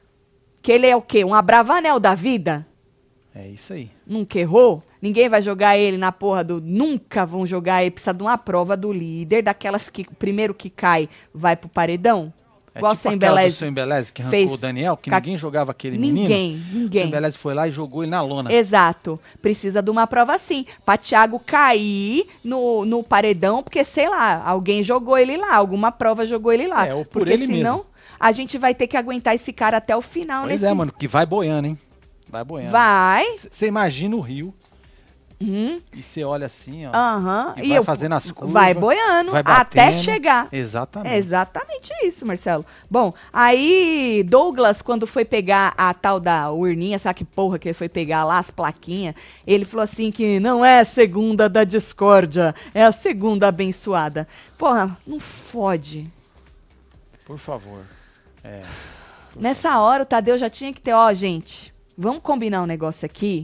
Speaker 1: Que ele é o quê? Um abravanel da vida?
Speaker 2: É isso aí.
Speaker 1: Nunca errou? Ninguém vai jogar ele na porra do... Nunca vão jogar ele. Precisa de uma prova do líder, daquelas que primeiro que cai vai pro paredão.
Speaker 2: É
Speaker 1: Igual
Speaker 2: tipo
Speaker 1: o
Speaker 2: aquela do
Speaker 1: Sembeleze
Speaker 2: seu Embeleze que arrancou
Speaker 1: fez
Speaker 2: o Daniel, que
Speaker 1: ca-
Speaker 2: ninguém jogava aquele
Speaker 1: Ninguém,
Speaker 2: menino.
Speaker 1: ninguém.
Speaker 2: O Embeleze foi lá e jogou ele na lona.
Speaker 1: Exato. Precisa de uma prova assim. Pra Thiago cair no, no paredão, porque, sei lá, alguém jogou ele lá, alguma prova jogou ele lá.
Speaker 2: É, ou por
Speaker 1: porque
Speaker 2: ele
Speaker 1: senão,
Speaker 2: mesmo.
Speaker 1: a gente vai ter que aguentar esse cara até o final.
Speaker 2: Pois
Speaker 1: nesse...
Speaker 2: é, mano, que vai boiando, hein? Vai boiando.
Speaker 1: Vai.
Speaker 2: Você imagina o Rio
Speaker 1: Uhum.
Speaker 2: e você olha assim, ó.
Speaker 1: Aham.
Speaker 2: E vai fazendo as curvas,
Speaker 1: Vai boiando
Speaker 2: vai
Speaker 1: até
Speaker 2: batendo.
Speaker 1: chegar.
Speaker 2: Exatamente.
Speaker 1: É exatamente isso, Marcelo. Bom, aí Douglas, quando foi pegar a tal da urninha, sabe que porra que ele foi pegar lá, as plaquinhas, ele falou assim que não é a segunda da discórdia, é a segunda abençoada. Porra, não fode.
Speaker 2: Por favor. É.
Speaker 1: Nessa hora o Tadeu já tinha que ter, ó, gente, vamos combinar um negócio aqui?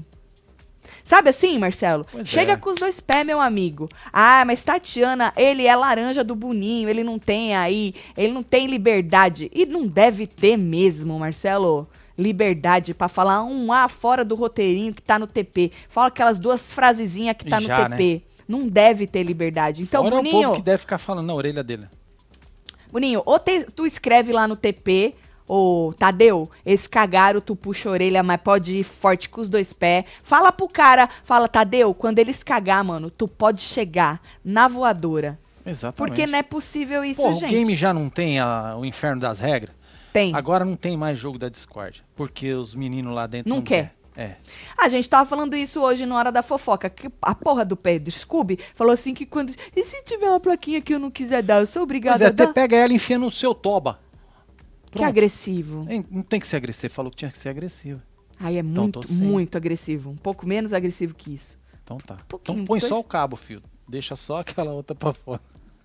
Speaker 1: Sabe assim, Marcelo?
Speaker 2: Pois
Speaker 1: Chega
Speaker 2: é.
Speaker 1: com os dois pés, meu amigo. Ah, mas Tatiana, ele é laranja do Boninho, ele não tem aí, ele não tem liberdade. E não deve ter mesmo, Marcelo. Liberdade pra falar um A fora do roteirinho que tá no T P. Fala aquelas duas frasezinhas que tá
Speaker 2: E
Speaker 1: no
Speaker 2: já,
Speaker 1: T P. Não deve ter liberdade. Então,
Speaker 2: Fora
Speaker 1: Boninho,
Speaker 2: o povo que deve ficar falando na orelha dele.
Speaker 1: Boninho, ou te- tu escreve lá no T P, ô Tadeu, eles cagaram, tu puxa a orelha, mas pode ir forte com os dois pés. Fala pro cara, fala, Tadeu, quando eles cagar, mano, tu pode chegar na voadora.
Speaker 2: Exatamente.
Speaker 1: Porque não é possível isso,
Speaker 2: Pô,
Speaker 1: gente.
Speaker 2: o game já não tem a- o inferno das regras?
Speaker 1: Tem.
Speaker 2: Agora não tem mais jogo da Discord. Porque os meninos lá dentro
Speaker 1: Não
Speaker 2: não,
Speaker 1: quer.
Speaker 2: É.
Speaker 1: A gente tava falando isso hoje na hora da fofoca. Que a porra do Pedro Scooby falou assim que quando... E se tiver uma plaquinha que eu não quiser dar, eu sou
Speaker 2: Mas
Speaker 1: obrigada
Speaker 2: é,
Speaker 1: a
Speaker 2: até
Speaker 1: dar?
Speaker 2: pega ela e enfia no seu toba.
Speaker 1: Que
Speaker 2: Pronto.
Speaker 1: agressivo.
Speaker 2: Hein, Não tem que ser agressivo. Falou que tinha que ser agressivo.
Speaker 1: Aí é
Speaker 2: Então,
Speaker 1: muito,
Speaker 2: tô sem.
Speaker 1: muito agressivo. Um pouco menos agressivo que isso.
Speaker 2: Então tá.
Speaker 1: pouquinho,
Speaker 2: Então põe
Speaker 1: dois-
Speaker 2: só o cabo, filho. Deixa só aquela outra pra fora.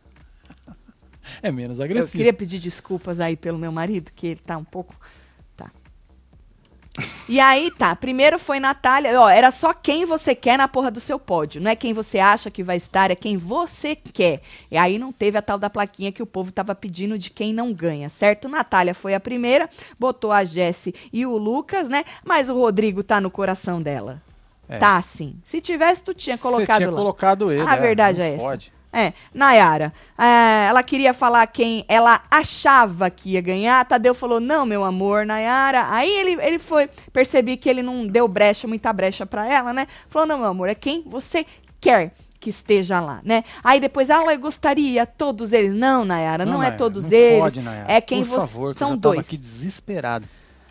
Speaker 2: É menos
Speaker 1: Eu
Speaker 2: agressivo.
Speaker 1: queria pedir desculpas aí pelo meu marido, que ele tá um pouco... Tá. E aí, tá. Primeiro foi Natália. Ó, era só quem você quer na porra do seu pódio. Não é quem você acha que vai estar, é quem você quer. E aí não teve a tal da plaquinha que o povo tava pedindo de quem não ganha, certo? Natália foi a primeira, botou a Jessi e o Lucas, né? Mas o Rodrigo tá no coração dela.
Speaker 2: É.
Speaker 1: Tá, sim. Se tivesse, tu tinha colocado
Speaker 2: Você tinha
Speaker 1: lá.
Speaker 2: colocado ele.
Speaker 1: A
Speaker 2: é,
Speaker 1: verdade
Speaker 2: não
Speaker 1: é essa.
Speaker 2: pode.
Speaker 1: É, Nayara, é, ela queria falar quem ela achava que ia ganhar. Tadeu falou, não, meu amor, Nayara. Aí ele, ele foi, percebi que ele não deu brecha, muita brecha pra ela, né? Falou, não, meu amor, é quem você quer que esteja lá, né? Aí depois, ah, ela gostaria, todos eles. Não, Nayara, não, não é
Speaker 2: Nayara,
Speaker 1: todos
Speaker 2: não
Speaker 1: eles.
Speaker 2: Pode, Nayara.
Speaker 1: É quem
Speaker 2: Por
Speaker 1: você.
Speaker 2: favor,
Speaker 1: São
Speaker 2: que eu já
Speaker 1: dois.
Speaker 2: tava aqui desesperado.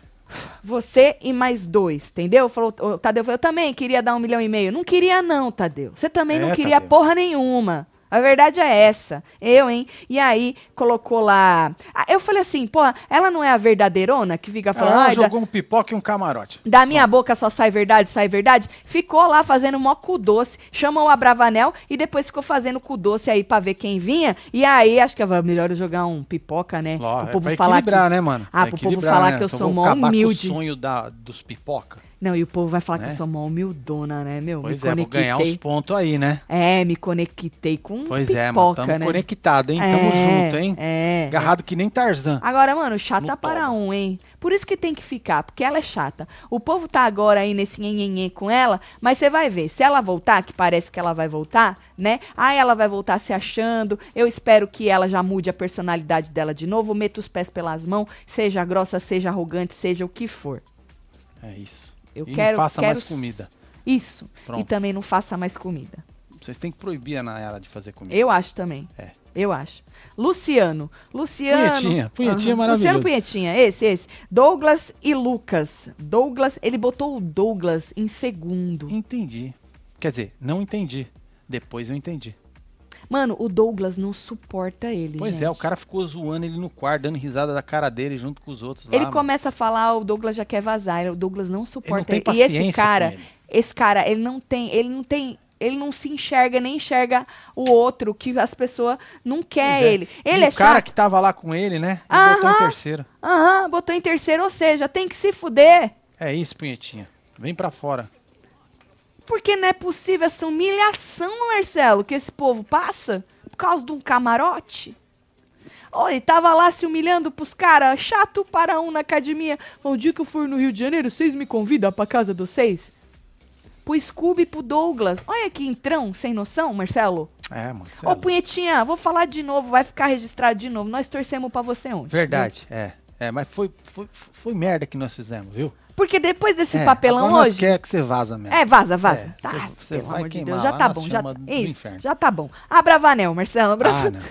Speaker 1: Você e mais dois, entendeu? Falou, o Tadeu falou, eu também queria dar um milhão e meio. Não queria não, Tadeu. Você também
Speaker 2: É,
Speaker 1: não queria
Speaker 2: Tadeu.
Speaker 1: porra nenhuma. A verdade é essa. Eu, hein? E aí, colocou lá... Ah, eu falei assim, pô, ela não é a verdadeirona que fica falando...
Speaker 2: Ela
Speaker 1: "Ai, da,
Speaker 2: jogou um pipoca e um camarote.
Speaker 1: da minha boca só sai verdade, sai verdade." Ficou lá fazendo mó cu doce. Chamou a Bravanel e depois ficou fazendo cu doce aí pra ver quem vinha. E aí, acho que é melhor eu jogar um pipoca, né?
Speaker 2: Ó,
Speaker 1: o
Speaker 2: é
Speaker 1: povo
Speaker 2: pra
Speaker 1: falar
Speaker 2: equilibrar,
Speaker 1: que...
Speaker 2: né, mano?
Speaker 1: Ah,
Speaker 2: Pra
Speaker 1: pro povo
Speaker 2: equilibrar,
Speaker 1: falar
Speaker 2: né?
Speaker 1: que eu
Speaker 2: Só
Speaker 1: sou
Speaker 2: vou
Speaker 1: mó
Speaker 2: acabar
Speaker 1: humilde.
Speaker 2: com o sonho da, dos pipoca.
Speaker 1: Não, e o povo vai falar
Speaker 2: Né?
Speaker 1: que eu sou mó humildona, né, meu?
Speaker 2: Pois
Speaker 1: Me
Speaker 2: é, vou ganhar uns pontos aí, né?
Speaker 1: É, me conectei com
Speaker 2: Pois
Speaker 1: pipoca,
Speaker 2: é, mano. Tamo
Speaker 1: né?
Speaker 2: conectado, hein?
Speaker 1: É,
Speaker 2: Tamo junto, hein?
Speaker 1: É.
Speaker 2: Agarrado que nem Tarzan.
Speaker 1: Agora, mano, chata
Speaker 2: No
Speaker 1: para
Speaker 2: toba.
Speaker 1: um, hein? Por isso que tem que ficar, porque ela é chata. O povo tá agora aí nesse nhenhenhen com ela, mas você vai ver, se ela voltar, que parece que ela vai voltar, né? Aí ela vai voltar se achando. Eu espero que ela já mude a personalidade dela de novo, meta os pés pelas mãos, seja grossa, seja arrogante, seja o que for.
Speaker 2: É isso.
Speaker 1: Eu
Speaker 2: E
Speaker 1: quero,
Speaker 2: não faça
Speaker 1: quero
Speaker 2: mais comida.
Speaker 1: Isso.
Speaker 2: Pronto.
Speaker 1: E também não faça mais comida.
Speaker 2: Vocês têm que proibir a Nayara de fazer comida.
Speaker 1: Eu acho também.
Speaker 2: É.
Speaker 1: Eu acho. Luciano. Luciano.
Speaker 2: Punhetinha, punhetinha
Speaker 1: Aham.
Speaker 2: maravilhoso.
Speaker 1: Luciano Punhetinha, esse, esse. Douglas e Lucas. Douglas, ele botou o Douglas em segundo.
Speaker 2: Entendi. Quer dizer, não entendi. Depois eu entendi.
Speaker 1: Mano, o Douglas não suporta ele,
Speaker 2: Pois
Speaker 1: gente.
Speaker 2: é, o cara ficou zoando ele no quarto, dando risada da cara dele junto com os outros lá.
Speaker 1: Ele
Speaker 2: mano.
Speaker 1: começa a falar, o Douglas já quer vazar. O Douglas não suporta
Speaker 2: tem
Speaker 1: ele. E esse
Speaker 2: paciência
Speaker 1: cara,
Speaker 2: com ele.
Speaker 1: esse cara, ele não tem, ele não tem, ele não se enxerga, nem enxerga o outro, que as pessoas não querem
Speaker 2: Pois é.
Speaker 1: ele. Ele
Speaker 2: E
Speaker 1: é
Speaker 2: o cara
Speaker 1: chato.
Speaker 2: que tava lá com ele, né? Ele
Speaker 1: Aham.
Speaker 2: botou em terceiro.
Speaker 1: Aham, botou em terceiro, ou seja, tem que se fuder.
Speaker 2: É isso, punhetinha. Vem pra fora.
Speaker 1: Porque não é possível essa humilhação, Marcelo, que esse povo passa por causa de um camarote. Olha, tava lá se humilhando pros caras, chato para um na academia. O dia que eu for no Rio de Janeiro, vocês me convidam pra casa de vocês? Pro Scooby e pro Douglas. Olha que entrão, sem noção, Marcelo.
Speaker 2: É, mano. cê é
Speaker 1: Ô,
Speaker 2: louco.
Speaker 1: Punhetinha, vou falar de novo, vai ficar registrado de novo. Nós torcemos pra você ontem.
Speaker 2: Verdade, é. É, mas foi, foi, foi merda que nós fizemos, viu?
Speaker 1: Porque depois desse
Speaker 2: É,
Speaker 1: papelão
Speaker 2: agora nós
Speaker 1: hoje...
Speaker 2: quer que você vaza mesmo.
Speaker 1: É, vaza, vaza.
Speaker 2: É,
Speaker 1: tá,
Speaker 2: cê- cê
Speaker 1: pelo
Speaker 2: vai
Speaker 1: amor de
Speaker 2: queimar
Speaker 1: Deus, já
Speaker 2: lá
Speaker 1: tá
Speaker 2: na
Speaker 1: bom, já,
Speaker 2: chama do
Speaker 1: isso,
Speaker 2: inferno.
Speaker 1: já tá bom. A Bravanel, Marcelo, a Brava-
Speaker 2: Ah, não.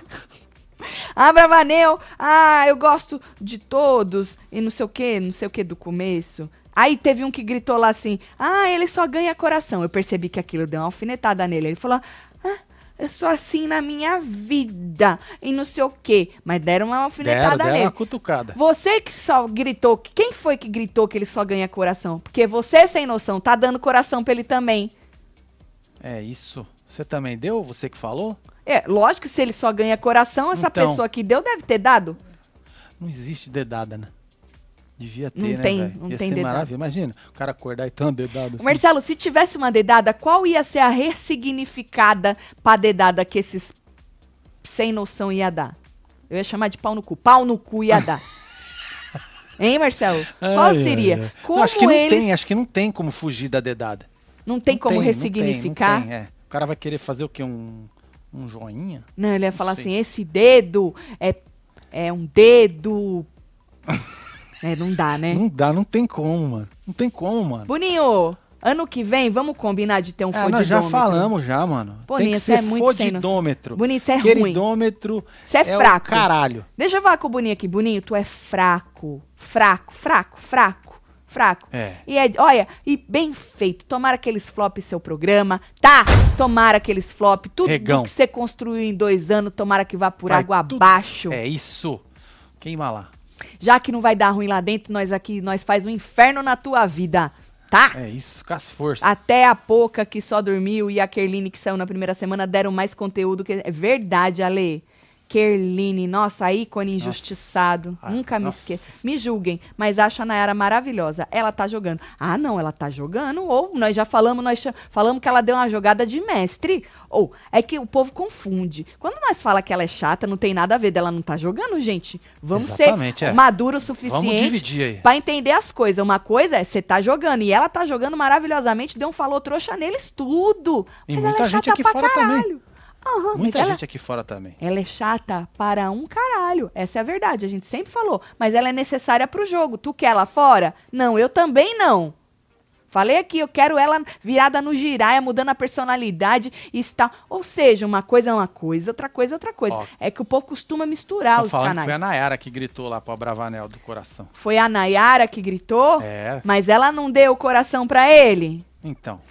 Speaker 1: a Bravanel, ah, eu gosto de todos, e não sei o que, não sei o que do começo. Aí teve um que gritou lá assim, ah, ele só ganha coração. Eu percebi que aquilo deu uma alfinetada nele. Ele falou, ah, eu sou assim na minha vida, e não sei o que. Mas deram uma alfinetada
Speaker 2: Deram, deram
Speaker 1: nele.
Speaker 2: uma cutucada.
Speaker 1: Você que só gritou, quem foi que gritou que ele só ganha coração? Porque você, sem noção, tá dando coração pra ele também.
Speaker 2: É isso. Você também deu? Você que falou?
Speaker 1: É, lógico que se ele só ganha coração, essa
Speaker 2: Então.
Speaker 1: pessoa que deu deve ter dado.
Speaker 2: Não existe dedada, né? Devia ter,
Speaker 1: Não
Speaker 2: né,
Speaker 1: tem,
Speaker 2: velho?
Speaker 1: não
Speaker 2: Ia
Speaker 1: tem
Speaker 2: ser
Speaker 1: dedada.
Speaker 2: maravilha. Imagina, o cara acordar e ter uma dedada assim.
Speaker 1: Marcelo, se tivesse uma dedada, qual ia ser a ressignificada pra dedada que esses sem noção ia dar? Eu ia chamar de pau no cu. Pau no cu ia dar. Hein, Marcelo? Qual
Speaker 2: Ai,
Speaker 1: seria?
Speaker 2: ai, ai.
Speaker 1: Como
Speaker 2: acho que não
Speaker 1: eles...
Speaker 2: tem, acho que não tem como fugir da dedada.
Speaker 1: Não tem
Speaker 2: Não
Speaker 1: como
Speaker 2: tem,
Speaker 1: ressignificar?
Speaker 2: Não tem, não tem, é. O cara vai querer fazer o quê? Um, um joinha?
Speaker 1: Não, ele ia falar
Speaker 2: sei.
Speaker 1: assim, esse dedo é, é um dedo... é, não dá, né?
Speaker 2: Não dá, não tem como, mano. Não tem como, mano.
Speaker 1: Boninho, ano que vem, vamos combinar de ter um
Speaker 2: Ah,
Speaker 1: fodidômetro.
Speaker 2: nós já falamos já, mano.
Speaker 1: Boninho,
Speaker 2: tem que
Speaker 1: você
Speaker 2: ser
Speaker 1: é muito sem noção.
Speaker 2: fodidômetro.
Speaker 1: Boninho, você é ruim.
Speaker 2: Queridômetro
Speaker 1: Você é
Speaker 2: é
Speaker 1: fraco.
Speaker 2: o caralho.
Speaker 1: Deixa eu falar com o Boninho aqui. Boninho, tu é fraco. Fraco, fraco, fraco, fraco.
Speaker 2: É.
Speaker 1: E é, olha, e bem feito. Tomara que eles flopem seu programa, tá? Tomara que eles flopem. Tudo
Speaker 2: Regão.
Speaker 1: que você construiu em dois anos, tomara que vá por
Speaker 2: Vai
Speaker 1: água
Speaker 2: tudo-
Speaker 1: abaixo.
Speaker 2: É isso. Queima lá.
Speaker 1: Já que não vai dar ruim lá dentro, nós aqui, nós faz um inferno na tua vida, tá?
Speaker 2: É isso, com as forças.
Speaker 1: Até a Poca que só dormiu e a Kerline que saiu na primeira semana deram mais conteúdo que... É verdade, Ale. Kerline, nossa, ícone injustiçado.
Speaker 2: Ah,
Speaker 1: Nunca me
Speaker 2: nossa.
Speaker 1: esqueço. Me julguem, mas acho a Nayara maravilhosa. Ela tá jogando. Ah, não, ela tá jogando. Ou nós já falamos, nós cha- falamos que ela deu uma jogada de mestre. Ou é que o povo confunde. Quando nós fala que ela é chata, não tem nada a ver dela não tá jogando, gente. Vamos
Speaker 2: Exatamente,
Speaker 1: ser
Speaker 2: é.
Speaker 1: maduro o
Speaker 2: Vamos
Speaker 1: suficiente
Speaker 2: dividir aí.
Speaker 1: pra entender as coisas. Uma coisa é você tá jogando e ela tá jogando maravilhosamente, deu um falou trouxa neles tudo.
Speaker 2: E
Speaker 1: Mas
Speaker 2: muita
Speaker 1: ela é
Speaker 2: gente
Speaker 1: chata
Speaker 2: aqui
Speaker 1: pra
Speaker 2: fora também.
Speaker 1: caralho. Aham, mas
Speaker 2: Muita
Speaker 1: ela-
Speaker 2: gente aqui fora também.
Speaker 1: ela é chata para um caralho. Essa é a verdade, a gente sempre falou. Mas ela é necessária pro jogo. Tu quer ela fora? Não, eu também não. Falei aqui, eu quero ela virada no giraia, mudando a personalidade e está. Ou seja, uma coisa é uma coisa, outra coisa é outra coisa.
Speaker 2: Ó.
Speaker 1: É que o povo costuma misturar
Speaker 2: Tô
Speaker 1: os
Speaker 2: falando
Speaker 1: canais.
Speaker 2: que foi a Nayara que gritou lá pro Abravanel do coração.
Speaker 1: Foi a Nayara que gritou,
Speaker 2: É,
Speaker 1: mas ela não deu o coração pra ele.
Speaker 2: então.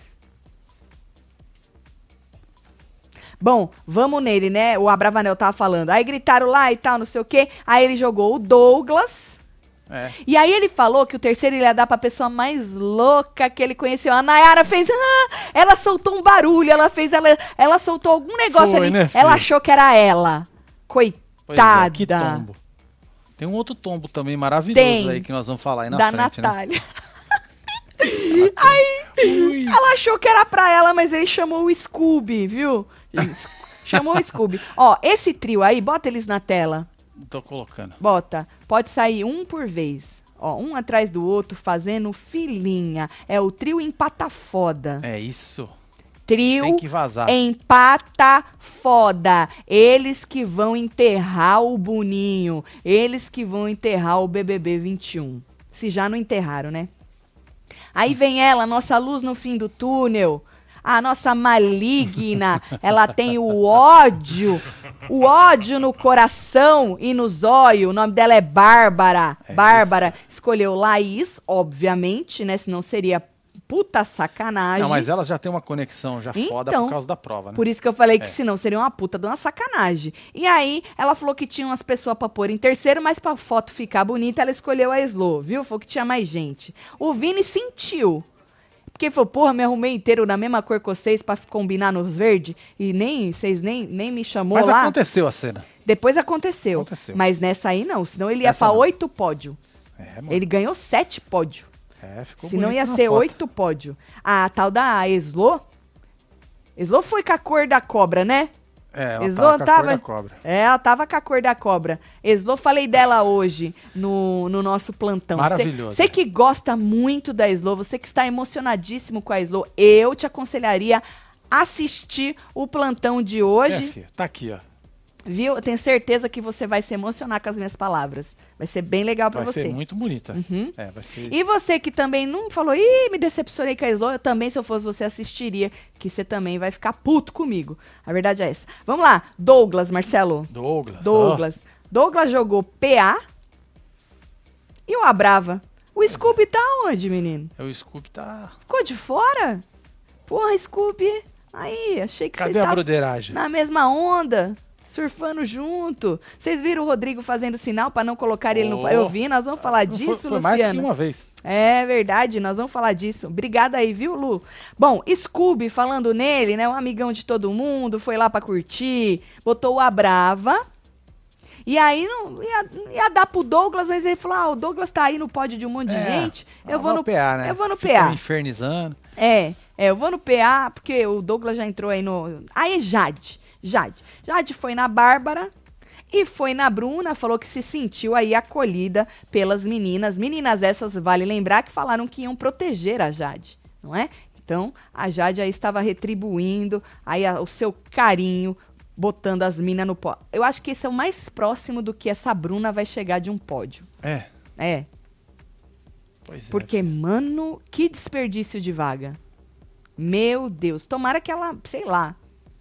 Speaker 1: Bom, vamos nele, né? O Abravanel tava falando. Aí gritaram lá e tal, não sei o quê. Aí ele jogou o Douglas.
Speaker 2: É.
Speaker 1: E aí ele falou que o terceiro ele ia dar pra pessoa mais louca que ele conheceu. A Nayara fez... Ah, ela soltou um barulho, ela fez... Ela, ela soltou algum negócio
Speaker 2: Foi,
Speaker 1: ali.
Speaker 2: né, filho?
Speaker 1: Ela achou que era ela.
Speaker 2: Pois
Speaker 1: Coitada.
Speaker 2: é, que tombo. Tem um outro tombo também maravilhoso
Speaker 1: Tem.
Speaker 2: aí que nós vamos falar aí na
Speaker 1: Da
Speaker 2: frente, né?
Speaker 1: Natália.
Speaker 2: Ui.
Speaker 1: Ela achou que era pra ela, mas ele chamou o Scooby, viu? Chamou o Scooby. Ó, esse trio aí, bota eles na tela.
Speaker 2: Tô colocando.
Speaker 1: Bota. Pode sair um por vez. Ó, um atrás do outro, fazendo filinha. É o trio empata foda.
Speaker 2: É isso.
Speaker 1: Trio
Speaker 2: Tem que vazar.
Speaker 1: empata foda. Eles que vão enterrar o Boninho. Eles que vão enterrar o B B B vinte e um. Se já não enterraram, né? Aí vem ela, nossa luz no fim do túnel. A nossa maligna, ela tem o ódio, o ódio no coração e nos olhos. O nome dela é Bárbara.
Speaker 2: É
Speaker 1: Bárbara escolheu Laís, obviamente, né? Senão seria puta sacanagem.
Speaker 2: Não, mas elas já tem uma conexão já foda
Speaker 1: Então,
Speaker 2: por causa da prova, né?
Speaker 1: Por isso que eu falei que
Speaker 2: É.
Speaker 1: senão seria uma puta de uma sacanagem. E aí, ela falou que tinha umas pessoas pra pôr em terceiro, mas pra foto ficar bonita, ela escolheu a Slo, viu? Falou que tinha mais gente. O Vini sentiu. Porque ele falou, porra, me arrumei inteiro na mesma cor que vocês pra combinar nos verdes. E nem, vocês nem, nem me chamou
Speaker 2: Mas
Speaker 1: lá.
Speaker 2: aconteceu a cena.
Speaker 1: Depois aconteceu.
Speaker 2: Aconteceu.
Speaker 1: Mas nessa aí não, senão ele ia
Speaker 2: Essa
Speaker 1: pra
Speaker 2: não.
Speaker 1: oito pódio.
Speaker 2: É, mano.
Speaker 1: Ele ganhou sete pódio.
Speaker 2: É, ficou
Speaker 1: Senão
Speaker 2: bonito
Speaker 1: ia
Speaker 2: na
Speaker 1: ser
Speaker 2: foto.
Speaker 1: oito pódio. A tal da Eslo. Eslo foi com a cor da cobra, né?
Speaker 2: É, ela
Speaker 1: Eslo
Speaker 2: tava com a cor
Speaker 1: tava-
Speaker 2: da cobra.
Speaker 1: É, ela tava com a cor da cobra. Eslo, falei dela hoje no, no nosso plantão.
Speaker 2: Maravilhoso.
Speaker 1: Você que gosta muito da Eslo, você que está emocionadíssimo com a Eslo, eu te aconselharia assistir o plantão de
Speaker 2: É,
Speaker 1: hoje.
Speaker 2: filho, tá aqui, ó.
Speaker 1: Viu? Eu tenho certeza que você vai se emocionar com as minhas palavras. Vai ser bem legal pra
Speaker 2: Vai
Speaker 1: você.
Speaker 2: ser muito bonita.
Speaker 1: Uhum.
Speaker 2: É, vai ser...
Speaker 1: E você que também não falou, ih, me decepcionei com a Slo, eu também, se eu fosse você, assistiria, que você também vai ficar puto comigo. A verdade é essa. Vamos lá, Douglas, Marcelo.
Speaker 2: Douglas.
Speaker 1: Douglas. Douglas jogou P A e o Abrava. O Scooby tá onde, menino?
Speaker 2: ó. O Scoop tá...
Speaker 1: Ficou de fora? Porra, Scooby. Aí, achei que
Speaker 2: Cadê
Speaker 1: vocês
Speaker 2: a
Speaker 1: estavam
Speaker 2: broderagem?
Speaker 1: na mesma onda. Surfando junto. Vocês viram o Rodrigo fazendo sinal pra não colocar ele no...
Speaker 2: Oh.
Speaker 1: Eu vi, nós vamos falar
Speaker 2: Não foi-
Speaker 1: disso,
Speaker 2: foi mais que
Speaker 1: Luciano.
Speaker 2: uma vez.
Speaker 1: É verdade, nós vamos falar disso. Obrigada aí, viu, Lu? Bom, Scooby, falando nele, né? Um amigão de todo mundo, foi lá pra curtir, botou o Abrava. E aí não, ia, ia dar pro Douglas, mas ele falou: ah, o Douglas tá aí no pódio de um monte de
Speaker 2: É,
Speaker 1: gente. Eu
Speaker 2: vamos
Speaker 1: vou no
Speaker 2: P A, né?
Speaker 1: Eu vou no
Speaker 2: Fica
Speaker 1: P A.
Speaker 2: me infernizando.
Speaker 1: É, é, eu vou no P A, porque o Douglas já entrou aí no. Aí, Jade. Jade. Jade foi na Bárbara e foi na Bruna, falou que se sentiu aí acolhida pelas meninas. Meninas essas, vale lembrar, que falaram que iam proteger a Jade, não é? Então, a Jade aí estava retribuindo aí a- o seu carinho, botando as minas no pódio. Eu acho que esse é o mais próximo do que essa Bruna vai chegar de um pódio.
Speaker 2: É,
Speaker 1: É,
Speaker 2: pois é.
Speaker 1: porque, mano, que desperdício de vaga. Meu Deus, tomara que ela, sei lá,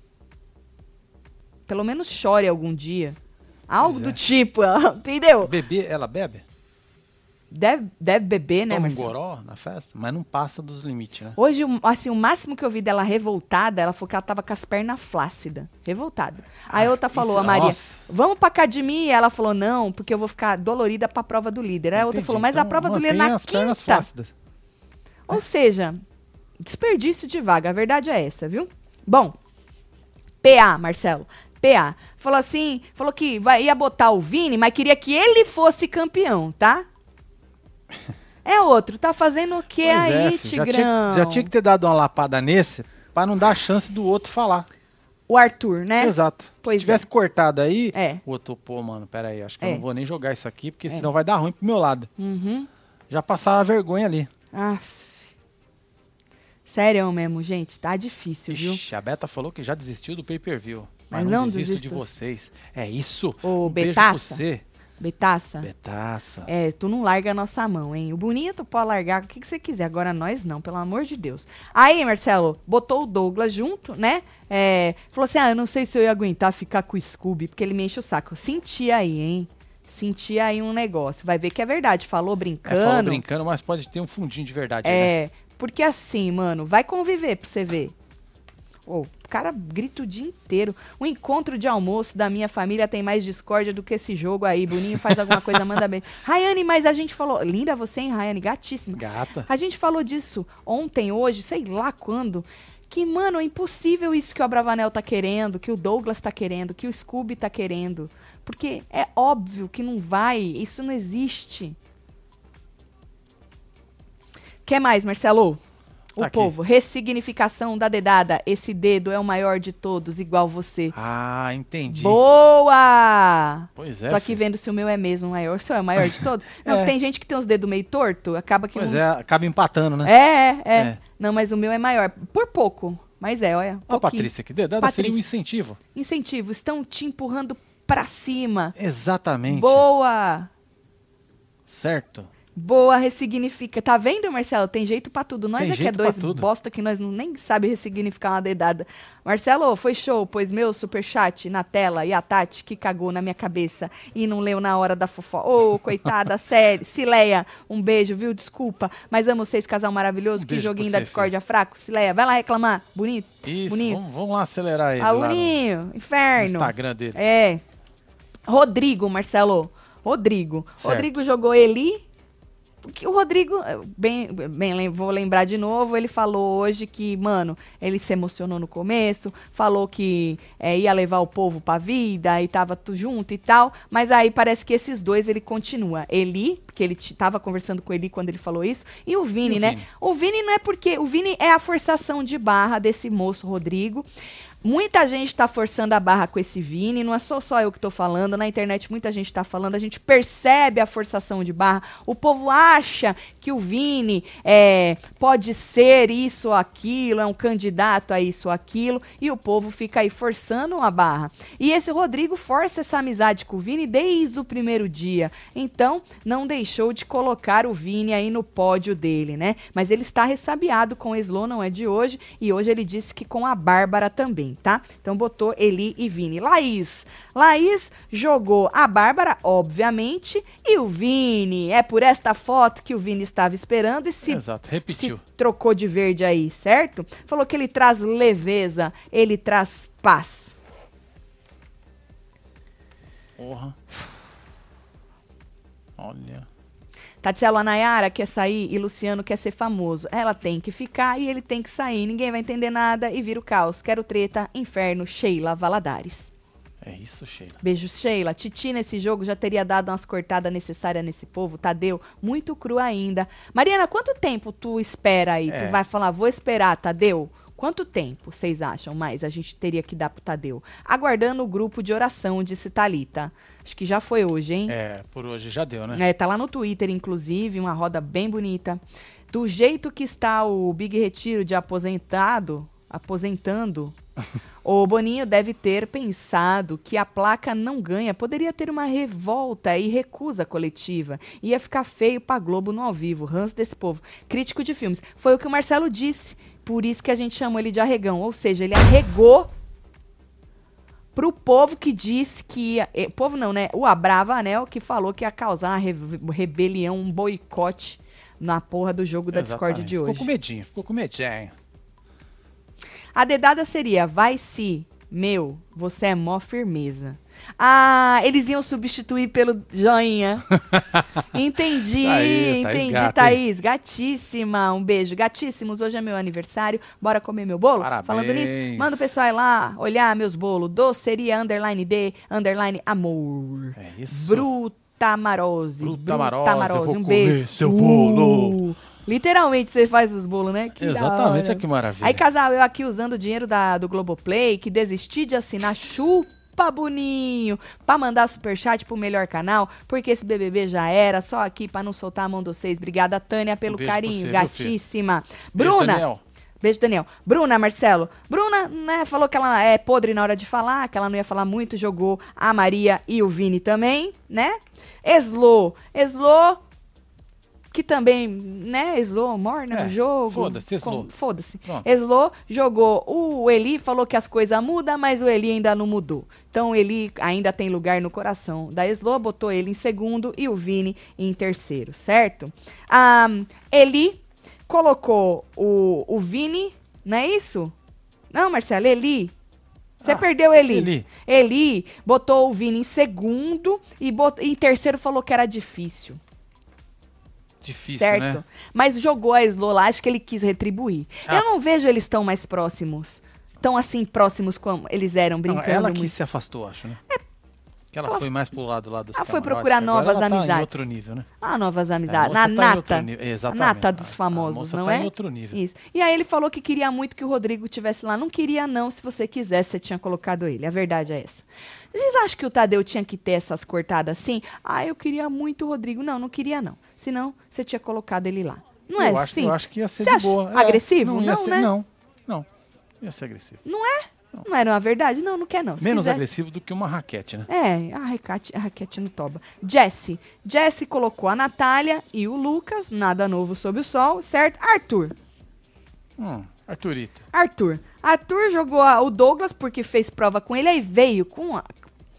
Speaker 1: pelo menos chore algum dia. Algo
Speaker 2: Pois
Speaker 1: do
Speaker 2: é.
Speaker 1: tipo, entendeu?
Speaker 2: Bebê, ela bebe?
Speaker 1: Deve, deve beber, né,
Speaker 2: Toma um
Speaker 1: Marcelo?
Speaker 2: goró na festa, mas não passa dos limites, né?
Speaker 1: Hoje, o- assim, o máximo que eu vi dela revoltada, ela falou que ela tava com as pernas flácidas. Revoltada. Aí a outra
Speaker 2: isso-
Speaker 1: falou, a Maria,
Speaker 2: nossa.
Speaker 1: vamos pra academia? Ela falou, não, porque eu vou ficar dolorida pra prova do líder. Aí a outra
Speaker 2: Entendi.
Speaker 1: falou, mas a
Speaker 2: Então,
Speaker 1: prova do líder é
Speaker 2: mantém
Speaker 1: na
Speaker 2: as pernas
Speaker 1: quinta.
Speaker 2: flácidas.
Speaker 1: Ou seja, desperdício de vaga. A verdade é essa, viu? Bom, P A, Marcelo. P A. Falou assim, falou que vai, ia botar o Vini, mas queria que ele fosse campeão, tá? É outro, tá fazendo o que
Speaker 2: Pois
Speaker 1: aí,
Speaker 2: é, filho, já
Speaker 1: Tigrão?
Speaker 2: tinha, já tinha que ter dado uma lapada nesse pra não dar a chance do outro falar.
Speaker 1: O Arthur, né?
Speaker 2: Exato.
Speaker 1: Pois
Speaker 2: Se tivesse
Speaker 1: é.
Speaker 2: cortado aí,
Speaker 1: É.
Speaker 2: o outro, pô, mano, pera aí, acho que
Speaker 1: É.
Speaker 2: eu não vou nem jogar isso aqui, porque senão vai dar ruim pro meu lado.
Speaker 1: Uhum.
Speaker 2: Já passava a vergonha ali.
Speaker 1: Aff. Sério mesmo, gente, tá difícil, viu?
Speaker 2: Ixi, a Beta falou que já desistiu do pay-per-view. Mas,
Speaker 1: Mas
Speaker 2: não,
Speaker 1: não
Speaker 2: desisto
Speaker 1: desisto.
Speaker 2: de vocês. É isso.
Speaker 1: Ô,
Speaker 2: um beijo
Speaker 1: Betaça.
Speaker 2: pra você.
Speaker 1: Betaça.
Speaker 2: Betaça.
Speaker 1: É, tu não larga a nossa mão, hein? O bonito pode largar o que, que você quiser, agora nós não, pelo amor de Deus. Aí, Marcelo, botou o Douglas junto, né? É, falou assim, ah, eu não sei se eu ia aguentar ficar com o Scooby, porque ele me enche o saco. Senti aí, hein? Senti aí um negócio. Vai ver que é verdade, falou brincando.
Speaker 2: É, falou brincando, mas pode ter um fundinho de verdade aí, né?
Speaker 1: É, porque assim, mano, vai conviver pra você ver. Ô, o cara grita o dia inteiro. O encontro de almoço da minha família tem mais discórdia do que esse jogo aí. Boninho faz alguma coisa, manda bem. Rayane, mas a gente falou... Linda você, hein, Rayane? Gatíssima.
Speaker 2: Gata.
Speaker 1: A gente falou disso ontem, hoje, sei lá quando. Que, mano, é impossível isso que o Abravanel tá querendo, que o Douglas tá querendo, que o Scooby tá querendo. Porque é óbvio que não vai. Isso não existe. Quer mais, Marcelo? O
Speaker 2: Tá
Speaker 1: povo, ressignificação da dedada. Esse dedo é o maior de todos, igual você.
Speaker 2: Ah, entendi.
Speaker 1: Boa!
Speaker 2: Pois é,
Speaker 1: Tô aqui
Speaker 2: filho.
Speaker 1: vendo se o meu é mesmo o maior. O seu é o maior de todos? Não,
Speaker 2: É.
Speaker 1: tem gente que tem os dedos meio torto, acaba que
Speaker 2: Pois
Speaker 1: não...
Speaker 2: é, acaba empatando, né?
Speaker 1: É, é, é.
Speaker 2: É.
Speaker 1: Não, mas o meu é maior. Por pouco. Mas é, olha.
Speaker 2: Ó, a
Speaker 1: pouquinho.
Speaker 2: Patrícia, que dedada
Speaker 1: Patrícia.
Speaker 2: seria um incentivo.
Speaker 1: Incentivo. Estão te empurrando pra cima.
Speaker 2: Exatamente.
Speaker 1: Boa!
Speaker 2: Certo.
Speaker 1: Boa, ressignifica. Tá vendo, Marcelo? Tem jeito pra tudo. Nós
Speaker 2: Tem
Speaker 1: é que é
Speaker 2: jeito pra
Speaker 1: dois
Speaker 2: tudo.
Speaker 1: bosta que nós não nem sabe ressignificar uma dedada. Marcelo, foi show, pois meu superchat na tela e a Tati que cagou na minha cabeça e não leu na hora da fofoca. Ô, coitada, sério. Cileia, um beijo, viu? Desculpa, mas amo vocês, casal maravilhoso.
Speaker 2: Um
Speaker 1: que
Speaker 2: beijo
Speaker 1: joguinho
Speaker 2: pra
Speaker 1: da
Speaker 2: você,
Speaker 1: discórdia fraco. Cileia, vai lá reclamar. Bonito.
Speaker 2: Isso,
Speaker 1: Boninho.
Speaker 2: vamos, vamos lá acelerar ele
Speaker 1: Ah,
Speaker 2: lá no,
Speaker 1: Boninho,
Speaker 2: no
Speaker 1: inferno.
Speaker 2: Instagram dele.
Speaker 1: É. Rodrigo, Marcelo. Rodrigo.
Speaker 2: Certo.
Speaker 1: Rodrigo jogou Eli. Porque o Rodrigo, bem, bem, lem- vou lembrar de novo, ele falou hoje que, mano, ele se emocionou no começo, falou que é, ia levar o povo pra vida e tava tu junto e tal, mas aí parece que esses dois ele continua. Eli, porque ele t- tava conversando com ele quando ele falou isso, e o Vini,
Speaker 2: E o
Speaker 1: né?
Speaker 2: Vini?
Speaker 1: O Vini não é porque, o Vini é a forçação de barra desse moço Rodrigo. Muita gente tá forçando a barra com esse Vini, não é só, só eu que tô falando, na internet muita gente tá falando, a gente percebe a forçação de barra, o povo acha que o Vini é, pode ser isso ou aquilo, é um candidato a isso ou aquilo, e o povo fica aí forçando a barra. E esse Rodrigo força essa amizade com o Vini desde o primeiro dia, então não deixou de colocar o Vini aí no pódio dele, né? Mas ele está ressabiado com o Slow, não é de hoje, e hoje ele disse que com a Bárbara também, tá? Então botou Eli e Vini. Laís. Laís jogou a Bárbara, obviamente, e o Vini. É por esta foto que o Vini estava esperando e se,
Speaker 2: Exato, repetiu.
Speaker 1: se trocou de verde aí, certo? Falou que ele traz leveza, ele traz paz.
Speaker 2: Porra. Olha.
Speaker 1: Tatselo, a Nayara quer sair e Luciano quer ser famoso. Ela tem que ficar e ele tem que sair. Ninguém vai entender nada e vira o caos. Quero treta, inferno, Sheila Valadares.
Speaker 2: É isso, Sheila.
Speaker 1: Beijo, Sheila. Titi nesse jogo já teria dado umas cortadas necessárias nesse povo. Tadeu, muito cru ainda. Mariana, quanto tempo tu espera aí?
Speaker 2: É.
Speaker 1: Tu vai falar, vou esperar, Tadeu? Quanto tempo vocês acham mais a gente teria que dar pro Tadeu? Aguardando o grupo de oração, disse Thalita. Acho que já foi hoje, hein?
Speaker 2: É, por hoje já deu, né?
Speaker 1: É, tá lá no Twitter, inclusive, uma roda bem bonita. Do jeito que está o Big Retiro de aposentado, aposentando, o Boninho deve ter pensado que a placa não ganha. Poderia ter uma revolta e recusa coletiva. Ia ficar feio pra Globo no ao vivo. Ranço desse povo. Crítico de filmes. Foi o que o Marcelo disse. Por isso que a gente chamou ele de arregão. Ou seja, ele arregou pro povo que disse que ia... Eh, povo não, né? O Abravanel que falou que ia causar uma re rebelião, um boicote na porra do jogo da Discord de hoje.
Speaker 2: Ficou com medinho, ficou com medinho.
Speaker 1: A dedada seria, vai se, meu, você é mó firmeza. Ah, eles iam substituir pelo joinha. Entendi,
Speaker 2: Tá aí, Thaís
Speaker 1: entendi,
Speaker 2: gata,
Speaker 1: Thaís. Gatíssima, um beijo. Gatíssimos, hoje é meu aniversário. Bora comer meu bolo?
Speaker 2: Parabéns.
Speaker 1: Falando nisso, manda o pessoal ir lá olhar meus bolos. Doceria, underline D, underline amor.
Speaker 2: É isso.
Speaker 1: Brutamarose.
Speaker 2: Brutamarose, eu vou
Speaker 1: um
Speaker 2: comer
Speaker 1: beijo.
Speaker 2: seu bolo.
Speaker 1: Uh, literalmente você faz os bolos, né? Que da
Speaker 2: Exatamente,
Speaker 1: hora.
Speaker 2: olha que maravilha.
Speaker 1: Aí, casal, eu aqui usando o dinheiro da, do Globoplay, que desisti de assinar Chupa Boninho, pra mandar superchat pro melhor canal, porque esse B B B já era, só aqui pra não soltar a mão de vocês. Obrigada, Tânia, pelo
Speaker 2: Um beijo
Speaker 1: carinho,
Speaker 2: pra você, viu,
Speaker 1: gatíssima.
Speaker 2: Beijo,
Speaker 1: Bruna.
Speaker 2: Daniel.
Speaker 1: Beijo, Daniel. Bruna, Marcelo. Bruna, né, falou que ela é podre na hora de falar, que ela não ia falar muito, jogou a Maria e o Vini também, né? Eslo. Eslo, que também, né, Eslo, morna
Speaker 2: É,
Speaker 1: no jogo.
Speaker 2: foda-se, Eslo.
Speaker 1: Com- Foda-se.
Speaker 2: Pronto.
Speaker 1: Eslo jogou o Eli, falou que as coisas mudam, mas o Eli ainda não mudou. Então, o Eli ainda tem lugar no coração da Eslo, botou ele em segundo e o Vini em terceiro, certo? Ah, Eli colocou o, o Vini, não é isso? Não, Marcelo, Eli. Você
Speaker 2: Ah,
Speaker 1: perdeu Eli.
Speaker 2: Eli.
Speaker 1: Eli botou o Vini em segundo e bot... em terceiro falou que era difícil.
Speaker 2: Difícil,
Speaker 1: Certo?
Speaker 2: né?
Speaker 1: Mas jogou a Slo lá, acho que ele quis retribuir.
Speaker 2: Ah.
Speaker 1: Eu não vejo eles tão mais próximos. Tão assim próximos como eles eram,
Speaker 2: Não,
Speaker 1: brincando
Speaker 2: ela que
Speaker 1: muito.
Speaker 2: se afastou, acho, né? Que ela,
Speaker 1: ela
Speaker 2: foi mais pro lado lá dos
Speaker 1: ela foi
Speaker 2: camarotes,
Speaker 1: procurar
Speaker 2: que agora
Speaker 1: novas
Speaker 2: ela tá
Speaker 1: amizades.
Speaker 2: em outro nível, né?
Speaker 1: Ah, novas
Speaker 2: É, a
Speaker 1: amizades.
Speaker 2: moça
Speaker 1: Na
Speaker 2: tá em outro
Speaker 1: nata.
Speaker 2: nível.
Speaker 1: A
Speaker 2: Exatamente.
Speaker 1: nata dos
Speaker 2: A-
Speaker 1: famosos,
Speaker 2: a moça
Speaker 1: não
Speaker 2: tá
Speaker 1: é?
Speaker 2: em outro nível.
Speaker 1: Isso. E aí ele falou que queria muito que o Rodrigo tivesse lá. Não queria não, se você quisesse, você tinha colocado ele. A verdade é essa. Vocês acham que o Tadeu tinha que ter essas cortadas assim? Ah, eu queria muito o Rodrigo. Não, não queria não. Senão, você tinha colocado ele lá. Não é
Speaker 2: eu acho,
Speaker 1: assim?
Speaker 2: Eu acho que ia ser
Speaker 1: Você
Speaker 2: de
Speaker 1: acha
Speaker 2: boa. É,
Speaker 1: agressivo?
Speaker 2: Não, ia
Speaker 1: Não,
Speaker 2: ser,
Speaker 1: né?
Speaker 2: não, não. Ia ser agressivo.
Speaker 1: Não é? Não. não era uma verdade? Não, não quer não. Se
Speaker 2: Menos
Speaker 1: quisesse-
Speaker 2: agressivo do que uma raquete, né?
Speaker 1: É, a raquete, a raquete no toba. Jesse. Jesse colocou a Natália e o Lucas. Nada novo sob o sol, certo? Arthur.
Speaker 2: Hum, Arthurita.
Speaker 1: Arthur. Arthur jogou a- o Douglas porque fez prova com ele, aí veio com a...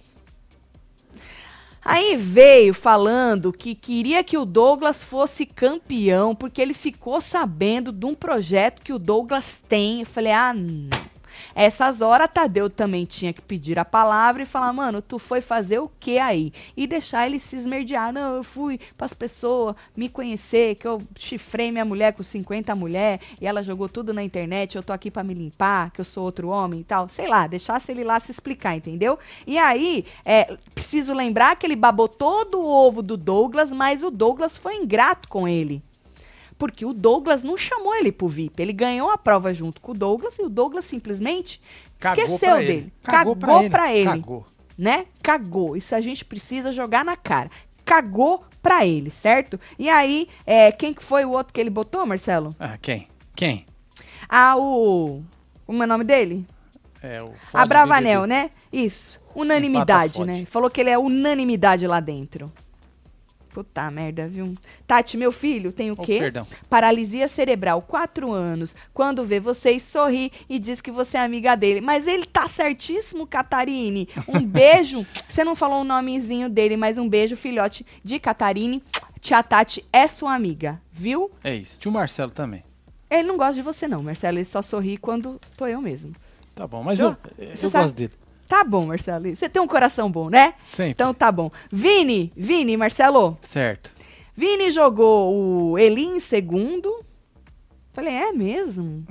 Speaker 1: Aí veio falando que queria que o Douglas fosse campeão, porque ele ficou sabendo de um projeto que o Douglas tem. Eu falei, ah, não. Essas horas, Tadeu também tinha que pedir a palavra e falar, mano, tu foi fazer o que aí? E deixar ele se esmerdear. Não, eu fui pras pessoas me conhecer, que eu chifrei minha mulher com cinquenta mulher e ela jogou tudo na internet, eu tô aqui pra me limpar, que eu sou outro homem e tal. Sei lá, deixasse ele lá se explicar, entendeu? E aí, é, preciso lembrar que ele babou todo o ovo do Douglas, mas o Douglas foi ingrato com ele. Porque o Douglas não chamou ele pro V I P. Ele ganhou a prova junto com o Douglas e o Douglas simplesmente
Speaker 2: Cagou
Speaker 1: esqueceu
Speaker 2: pra ele.
Speaker 1: dele.
Speaker 2: Cagou
Speaker 1: Cagou,
Speaker 2: pra ele.
Speaker 1: pra ele.
Speaker 2: Cagou.
Speaker 1: Né? Cagou. Isso a gente precisa jogar na cara. Cagou pra ele, certo? E aí, é, quem que foi o outro que ele botou, Marcelo?
Speaker 2: Ah, quem? Quem?
Speaker 1: Ah, o... Como é o nome dele?
Speaker 2: É o
Speaker 1: A Bravanel, né? Isso. Unanimidade,
Speaker 2: Empata,
Speaker 1: né?
Speaker 2: fode.
Speaker 1: Falou que ele é unanimidade lá dentro. Puta merda, viu? Tati, meu filho, tem o
Speaker 2: Oh,
Speaker 1: quê?
Speaker 2: perdão.
Speaker 1: Paralisia cerebral, quatro anos. Quando vê vocês, sorri e diz que você é amiga dele. Mas ele tá certíssimo, Catarine. Um beijo. Você não falou o nomezinho dele, mas um beijo, filhote de Catarine. Tia Tati é sua amiga, viu?
Speaker 2: É isso. Tinha o Marcelo também.
Speaker 1: Ele não gosta de você, não, Marcelo. Ele só sorri quando tô eu mesmo.
Speaker 2: Tá bom, mas
Speaker 1: Então,
Speaker 2: eu, eu
Speaker 1: você
Speaker 2: gosto
Speaker 1: sabe-
Speaker 2: dele.
Speaker 1: Tá bom, Marcelo. Você tem um coração bom, né?
Speaker 2: Sempre.
Speaker 1: Então tá bom. Vini, Vini, Marcelo.
Speaker 2: Certo.
Speaker 1: Vini jogou o Eli em segundo. Falei, é mesmo?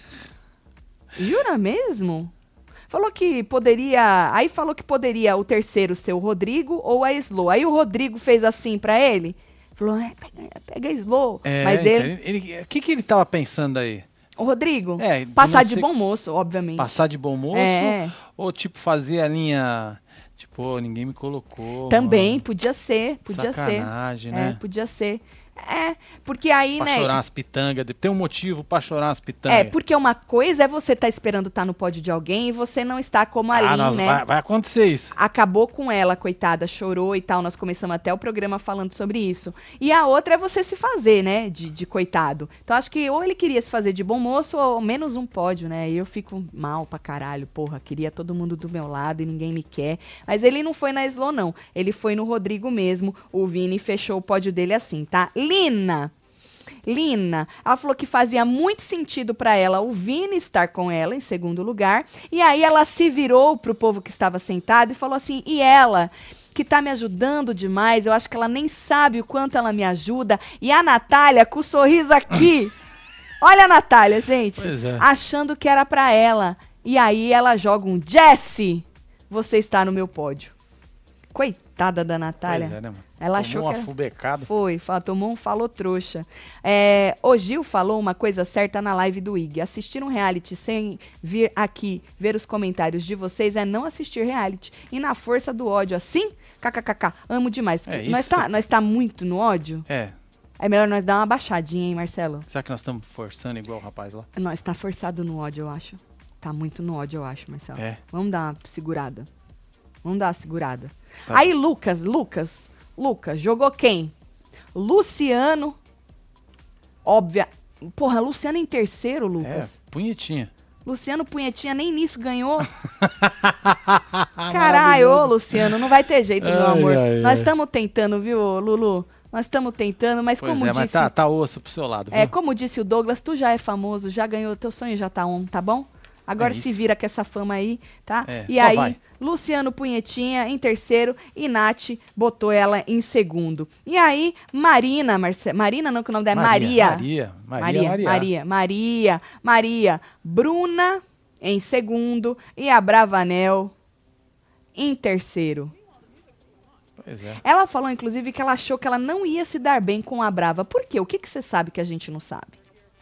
Speaker 1: Jura mesmo? Falou que poderia... Aí falou que poderia o terceiro ser o Rodrigo ou a Slo. Aí o Rodrigo fez assim pra ele. Falou, é, pega, pega a Slo.
Speaker 2: É,
Speaker 1: Mas
Speaker 2: então,
Speaker 1: ele...
Speaker 2: ele- O que, que ele tava pensando aí?
Speaker 1: O Rodrigo?
Speaker 2: É, de
Speaker 1: passar
Speaker 2: não
Speaker 1: de
Speaker 2: ser-
Speaker 1: bom moço, obviamente.
Speaker 2: Passar de bom moço?
Speaker 1: É.
Speaker 2: Ou tipo fazer a linha. Tipo, "Pô, ninguém me colocou.
Speaker 1: Também, podia ser, podia
Speaker 2: Sacanagem,
Speaker 1: ser.
Speaker 2: né?
Speaker 1: É, podia ser. É, porque aí,
Speaker 2: Pra
Speaker 1: né...
Speaker 2: chorar umas pitangas. Tem um motivo pra chorar umas pitangas.
Speaker 1: É, porque uma coisa é você estar esperando estar no pódio de alguém e você não está como a
Speaker 2: ah,
Speaker 1: Lin,
Speaker 2: nós-
Speaker 1: né?
Speaker 2: vai, vai acontecer isso.
Speaker 1: Acabou com ela, coitada, chorou e tal. Nós começamos até o programa falando sobre isso. E a outra é você se fazer, né, de, de coitado. Então acho que ou ele queria se fazer de bom moço ou menos um pódio, né? E eu fico mal pra caralho, porra. Queria todo mundo do meu lado e ninguém me quer. Mas ele não foi na Slo, não. Ele foi no Rodrigo mesmo. O Vini fechou o pódio dele assim, tá? Lina! Lina, ela falou que fazia muito sentido para ela o Vini estar com ela em segundo lugar. E aí ela se virou pro povo que estava sentado e falou assim, e ela, que tá me ajudando demais, eu acho que ela nem sabe o quanto ela me ajuda. E a Natália, com o sorriso aqui, olha a Natália, gente,
Speaker 2: é.
Speaker 1: achando que era para ela. E aí ela joga um Jessie, você está no meu pódio. Coitada da Natália.
Speaker 2: Pois é, né, mano?
Speaker 1: Ela
Speaker 2: tomou
Speaker 1: achou
Speaker 2: uma
Speaker 1: que era...
Speaker 2: fubecada.
Speaker 1: Foi, falou, tomou um falou trouxa. É, o Gil falou uma coisa certa na live do I G. Assistir um reality sem vir aqui ver os comentários de vocês é não assistir reality. E na força do ódio, assim, kkkk, amo demais.
Speaker 2: É
Speaker 1: nós,
Speaker 2: isso.
Speaker 1: tá, nós tá muito no ódio?
Speaker 2: É.
Speaker 1: É melhor nós dar uma baixadinha, hein, Marcelo?
Speaker 2: Será que nós estamos forçando igual o rapaz lá?
Speaker 1: Nós tá forçado no ódio, eu acho. Tá muito no ódio, eu acho, Marcelo.
Speaker 2: É.
Speaker 1: Vamos dar uma segurada. Vamos dar uma segurada.
Speaker 2: Tá.
Speaker 1: Aí, Lucas, Lucas, Lucas, jogou quem? Luciano. Óbvia. Porra, Luciano em terceiro,
Speaker 2: É,
Speaker 1: Lucas.
Speaker 2: punhetinha.
Speaker 1: Luciano Punhetinha nem nisso ganhou. Caralho, ô, Luciano, não vai ter jeito, meu
Speaker 2: Ai,
Speaker 1: amor.
Speaker 2: ai,
Speaker 1: Nós
Speaker 2: ai.
Speaker 1: estamos tentando, viu, Lulu? Nós estamos tentando, mas
Speaker 2: Pois
Speaker 1: como
Speaker 2: é,
Speaker 1: disse...
Speaker 2: mas tá, tá osso pro seu lado, viu?
Speaker 1: É, como disse o Douglas, tu já é famoso, já ganhou, teu sonho já tá on, tá bom? Agora
Speaker 2: É
Speaker 1: se
Speaker 2: isso.
Speaker 1: vira com essa fama aí, tá?
Speaker 2: É,
Speaker 1: e
Speaker 2: só
Speaker 1: aí,
Speaker 2: vai.
Speaker 1: Luciano Punhetinha em terceiro e Nath botou ela em segundo. E aí, Marina, Marce... Marina não, que o nome dela é Maria.
Speaker 2: Maria, Maria,
Speaker 1: Maria,
Speaker 2: Maria.
Speaker 1: Maria, Maria, Maria, Bruna em segundo e a Bravanel em terceiro.
Speaker 2: Pois é.
Speaker 1: Ela falou, inclusive, que ela achou que ela não ia se dar bem com a Brava. Por quê? O que, que você sabe que a gente não sabe?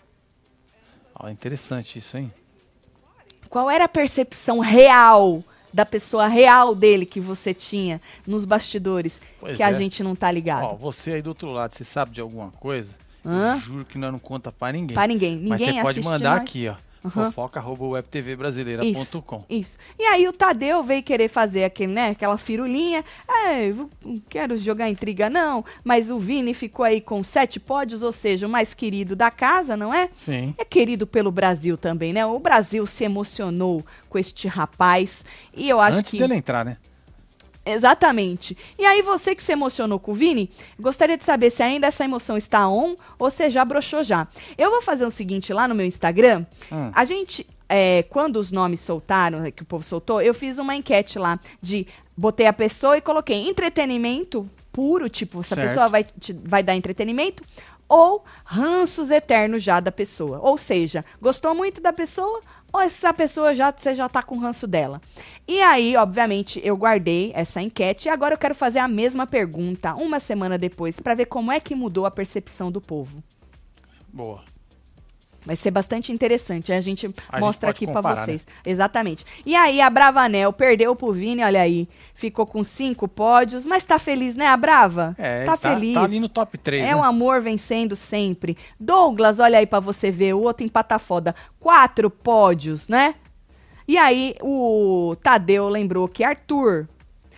Speaker 2: Ó, interessante isso, hein?
Speaker 1: Qual era a percepção real da pessoa real dele que você tinha nos bastidores
Speaker 2: Pois
Speaker 1: que a
Speaker 2: é.
Speaker 1: gente não tá ligado?
Speaker 2: Ó, você aí do outro lado, você sabe de alguma coisa?
Speaker 1: Hã?
Speaker 2: Eu juro que nós não conta pra ninguém.
Speaker 1: Pra ninguém.
Speaker 2: Mas
Speaker 1: Ninguém
Speaker 2: você pode
Speaker 1: assiste
Speaker 2: mandar
Speaker 1: nós.
Speaker 2: aqui, ó.
Speaker 1: Uhum.
Speaker 2: fofoca arroba web t v brasileira ponto com.
Speaker 1: Isso, isso. E aí o Tadeu veio querer fazer aquele, né, aquela firulinha. É, eu não quero jogar intriga não, mas o Vini ficou aí com sete pódios, ou seja, o mais querido da casa, não é?
Speaker 2: Sim.
Speaker 1: É querido pelo Brasil também, né? O Brasil se emocionou com este rapaz e eu acho
Speaker 2: Antes
Speaker 1: que...
Speaker 2: dele entrar, né?
Speaker 1: Exatamente. E aí você que se emocionou com o Vini, gostaria de saber se ainda essa emoção está on ou se já broxou já. Eu vou fazer o seguinte lá no meu Instagram.
Speaker 2: Hum.
Speaker 1: A gente, é, quando os nomes soltaram, que o povo soltou, eu fiz uma enquete lá de... Botei a pessoa e coloquei entretenimento puro, tipo, essa
Speaker 2: Certo.
Speaker 1: pessoa vai, te, vai dar entretenimento ou ranços eternos já da pessoa. Ou seja, gostou muito da pessoa ou essa pessoa já, você já tá com ranço dela. E aí, obviamente, eu guardei essa enquete e agora eu quero fazer a mesma pergunta uma semana depois para ver como é que mudou a percepção do povo.
Speaker 2: Boa.
Speaker 1: Vai ser bastante interessante. A gente
Speaker 2: A
Speaker 1: mostra
Speaker 2: gente pode
Speaker 1: aqui pra
Speaker 2: comparar,
Speaker 1: vocês. Exatamente. E aí, a Bravanel perdeu pro Vini, olha aí. Ficou com cinco pódios, mas tá feliz, né, a Brava?
Speaker 2: É,
Speaker 1: tá,
Speaker 2: tá,
Speaker 1: feliz.
Speaker 2: tá ali no top três,
Speaker 1: É
Speaker 2: né?
Speaker 1: um amor vencendo sempre. Douglas, olha aí pra você ver, o outro empata foda. Quatro pódios, né? E aí, o Tadeu lembrou que Arthur,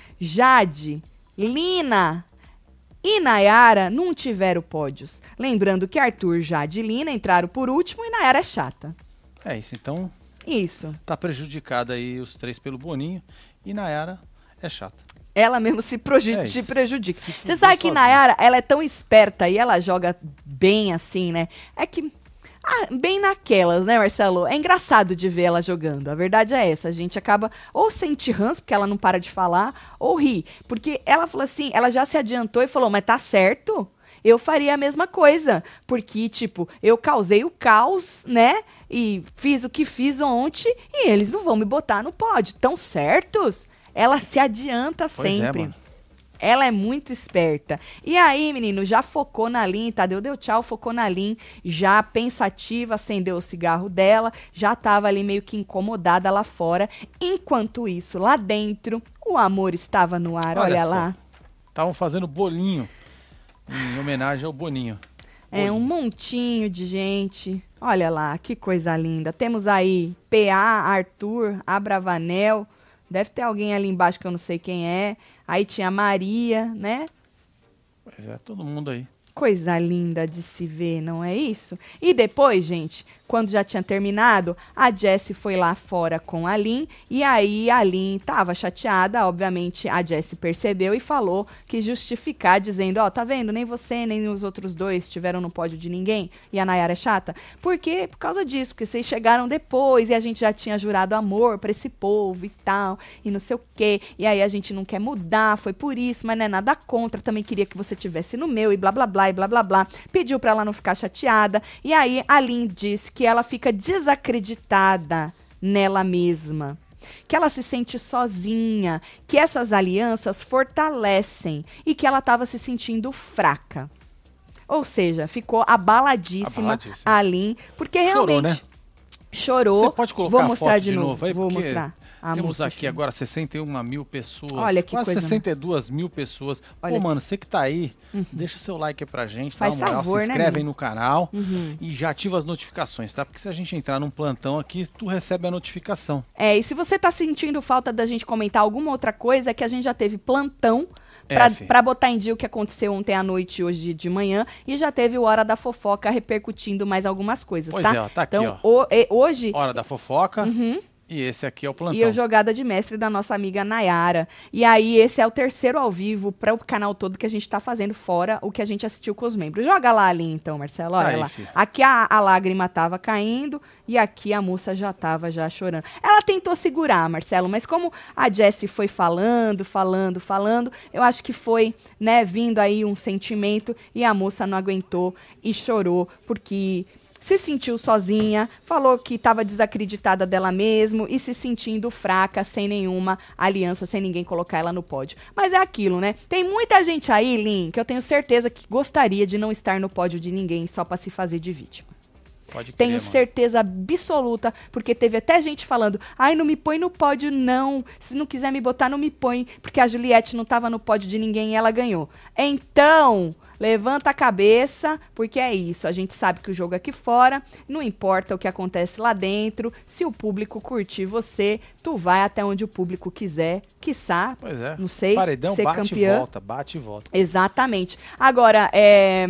Speaker 1: Jade, Lina e Nayara não tiveram pódios. Lembrando que Arthur, Jade e Lina entraram por último e Nayara é chata.
Speaker 2: É isso, então
Speaker 1: Isso.
Speaker 2: tá prejudicado aí os três pelo Boninho e Nayara é chata.
Speaker 1: Ela mesmo se, preju-
Speaker 2: É
Speaker 1: se
Speaker 2: isso.
Speaker 1: prejudica.
Speaker 2: Se
Speaker 1: Você
Speaker 2: fudeu
Speaker 1: sabe que
Speaker 2: sozinha.
Speaker 1: Nayara, ela é tão esperta e ela joga bem assim, né? É que... Ah, bem naquelas, né, Marcelo? É engraçado de ver ela jogando. A verdade é essa. A gente acaba ou sente ranço, porque ela não para de falar, ou ri. Porque ela falou assim, ela já se adiantou e falou, mas tá certo? Eu faria a mesma coisa. Porque, tipo, eu causei o caos, né? E fiz o que fiz ontem e eles não vão me botar no pódio. Tão certos? Ela se adianta
Speaker 2: Pois é,
Speaker 1: sempre.
Speaker 2: mano.
Speaker 1: Ela é muito esperta. E aí, menino, já focou na Lin, Tadeu deu tchau, focou na Lin, já pensativa, acendeu o cigarro dela, já tava ali meio que incomodada lá fora. Enquanto isso, lá dentro, o amor estava no ar, olha,
Speaker 2: Olha só.
Speaker 1: lá.
Speaker 2: Estavam fazendo bolinho em homenagem ao Boninho.
Speaker 1: É um montinho de gente. Olha lá, que coisa linda. Temos aí P A, Arthur, Abravanel. Deve ter alguém ali embaixo que eu não sei quem é. Aí tinha Maria, né?
Speaker 2: Pois é, todo mundo aí.
Speaker 1: Coisa linda de se ver, não é isso? E depois, gente, quando já tinha terminado, a Jessie foi lá fora com a Lynn, e aí a Lynn tava chateada, obviamente a Jessie percebeu e falou que justificar, dizendo, ó, oh, tá vendo, nem você, nem os outros dois estiveram no pódio de ninguém, e a Nayara é chata. Por quê? Por causa disso, porque vocês chegaram depois, e a gente já tinha jurado amor pra esse povo e tal, e não sei o quê, e aí a gente não quer mudar, foi por isso, mas não é nada contra, também queria que você tivesse no meu, e blá, blá, blá, e blá, blá, blá. Pediu pra ela não ficar chateada, e aí a Lynn disse que ela fica desacreditada nela mesma, que ela se sente sozinha, que essas alianças fortalecem e que ela estava se sentindo fraca. Ou seja, ficou abaladíssima, abaladíssima. a Lynn, porque realmente chorou, né? Chorou.
Speaker 2: Você pode colocar
Speaker 1: Vou mostrar
Speaker 2: a foto
Speaker 1: de
Speaker 2: de
Speaker 1: novo,
Speaker 2: novo aí,
Speaker 1: vou
Speaker 2: porque
Speaker 1: mostrar. A
Speaker 2: temos aqui
Speaker 1: chorou.
Speaker 2: agora sessenta e uma mil pessoas,
Speaker 1: Olha que
Speaker 2: quase
Speaker 1: coisa
Speaker 2: sessenta e duas mil pessoas.
Speaker 1: Olha
Speaker 2: Pô,
Speaker 1: que...
Speaker 2: mano, você que tá aí, uhum. deixa seu like aí pra gente, Faz dá uma moral, favor, se inscreve né, aí no canal uhum. e já ativa as notificações, tá? Porque se a gente entrar num plantão aqui, tu recebe a notificação.
Speaker 1: É, e se você tá sentindo falta da gente comentar alguma outra coisa, é que a gente já teve plantão Pra, pra botar em dia o que aconteceu ontem à noite e hoje de, de manhã. E já teve o Hora da Fofoca repercutindo mais algumas coisas,
Speaker 2: pois
Speaker 1: tá?
Speaker 2: Pois é, ó, tá aqui,
Speaker 1: então,
Speaker 2: ó.
Speaker 1: O, e, hoje...
Speaker 2: Hora da Fofoca.
Speaker 1: Uhum.
Speaker 2: E esse aqui é o plantão.
Speaker 1: E a jogada de mestre da nossa amiga Nayara. E aí, esse é o terceiro ao vivo para o canal todo que a gente tá fazendo, fora o que a gente assistiu com os membros. Joga lá ali, então, Marcelo. Olha tá lá. Aí, aqui a, a lágrima tava caindo e aqui a moça já tava já chorando. Ela tentou segurar, Marcelo, mas como a Jessie foi falando, falando, falando, eu acho que foi, né, vindo aí um sentimento e a moça não aguentou e chorou, porque... se sentiu sozinha, falou que estava desacreditada dela mesmo e se sentindo fraca, sem nenhuma aliança, sem ninguém colocar ela no pódio. Mas é aquilo, né? Tem muita gente aí, Lin, que eu tenho certeza que gostaria de não estar no pódio de ninguém só para se fazer de vítima.
Speaker 2: Pode crer,
Speaker 1: Tenho
Speaker 2: mano.
Speaker 1: certeza absoluta, porque teve até gente falando, ai, não me põe no pódio não, se não quiser me botar, não me põe, porque a Juliette não estava no pódio de ninguém e ela ganhou. Então... levanta a cabeça, porque é isso. A gente sabe que o jogo é aqui fora, não importa o que acontece lá dentro. Se o público curtir você, tu vai até onde o público quiser, quiçá,
Speaker 2: pois é.
Speaker 1: não sei,
Speaker 2: paredão
Speaker 1: ser
Speaker 2: bate
Speaker 1: campeã.
Speaker 2: e volta, bate e volta.
Speaker 1: Exatamente. Agora, é...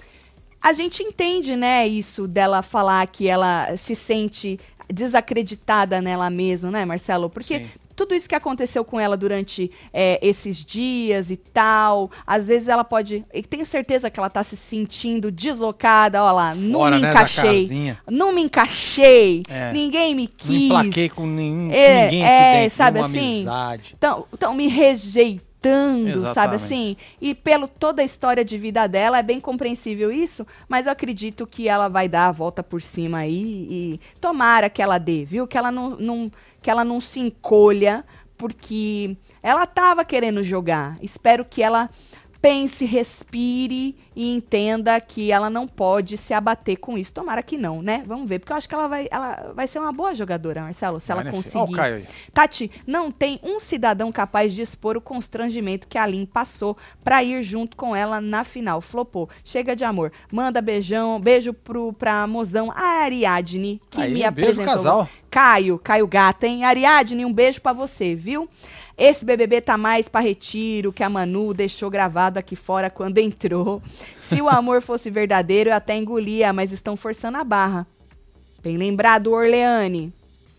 Speaker 1: a gente entende, né, isso dela falar que ela se sente desacreditada nela mesma, né, Marcelo? Porque... sim. Tudo isso que aconteceu com ela durante é, esses dias e tal, às vezes ela pode... eu tenho certeza que ela tá se sentindo deslocada, ó lá, não
Speaker 2: Fora,
Speaker 1: me
Speaker 2: né,
Speaker 1: encaixei, não me encaixei,
Speaker 2: é.
Speaker 1: ninguém me quis.
Speaker 2: Não emplaquei com nenhum,
Speaker 1: é,
Speaker 2: ninguém
Speaker 1: é,
Speaker 2: aqui dentro,
Speaker 1: sabe
Speaker 2: uma
Speaker 1: assim?
Speaker 2: amizade.
Speaker 1: Então, me rejeitando,
Speaker 2: exatamente.
Speaker 1: Sabe assim? E pelo toda a história de vida dela, é bem compreensível isso, mas eu acredito que ela vai dar a volta por cima aí e tomara que ela dê, viu? Que ela não... não que ela não se encolha, porque ela estava querendo jogar. Espero que ela pense, respire e entenda que ela não pode se abater com isso. Tomara que não, né? Vamos ver, porque eu acho que ela vai, ela vai ser uma boa jogadora, Marcelo, se vai, ela né, conseguir. Ó, o Caio aí. Tati, não tem um cidadão capaz de expor o constrangimento que a Lin passou pra ir junto com ela na final. Flopou. Chega de amor. Manda beijão, beijo pro, pra mozão a Ariadne, que aí, me apresentou.
Speaker 2: Beijo, casal.
Speaker 1: Caio, Caio Gato, hein? Ariadne, um beijo pra você, viu? Esse B B B tá mais pra retiro, que a Manu deixou gravado aqui fora quando entrou. Se o amor fosse verdadeiro, eu até engolia, mas estão forçando a barra. Bem lembrado, Orleane.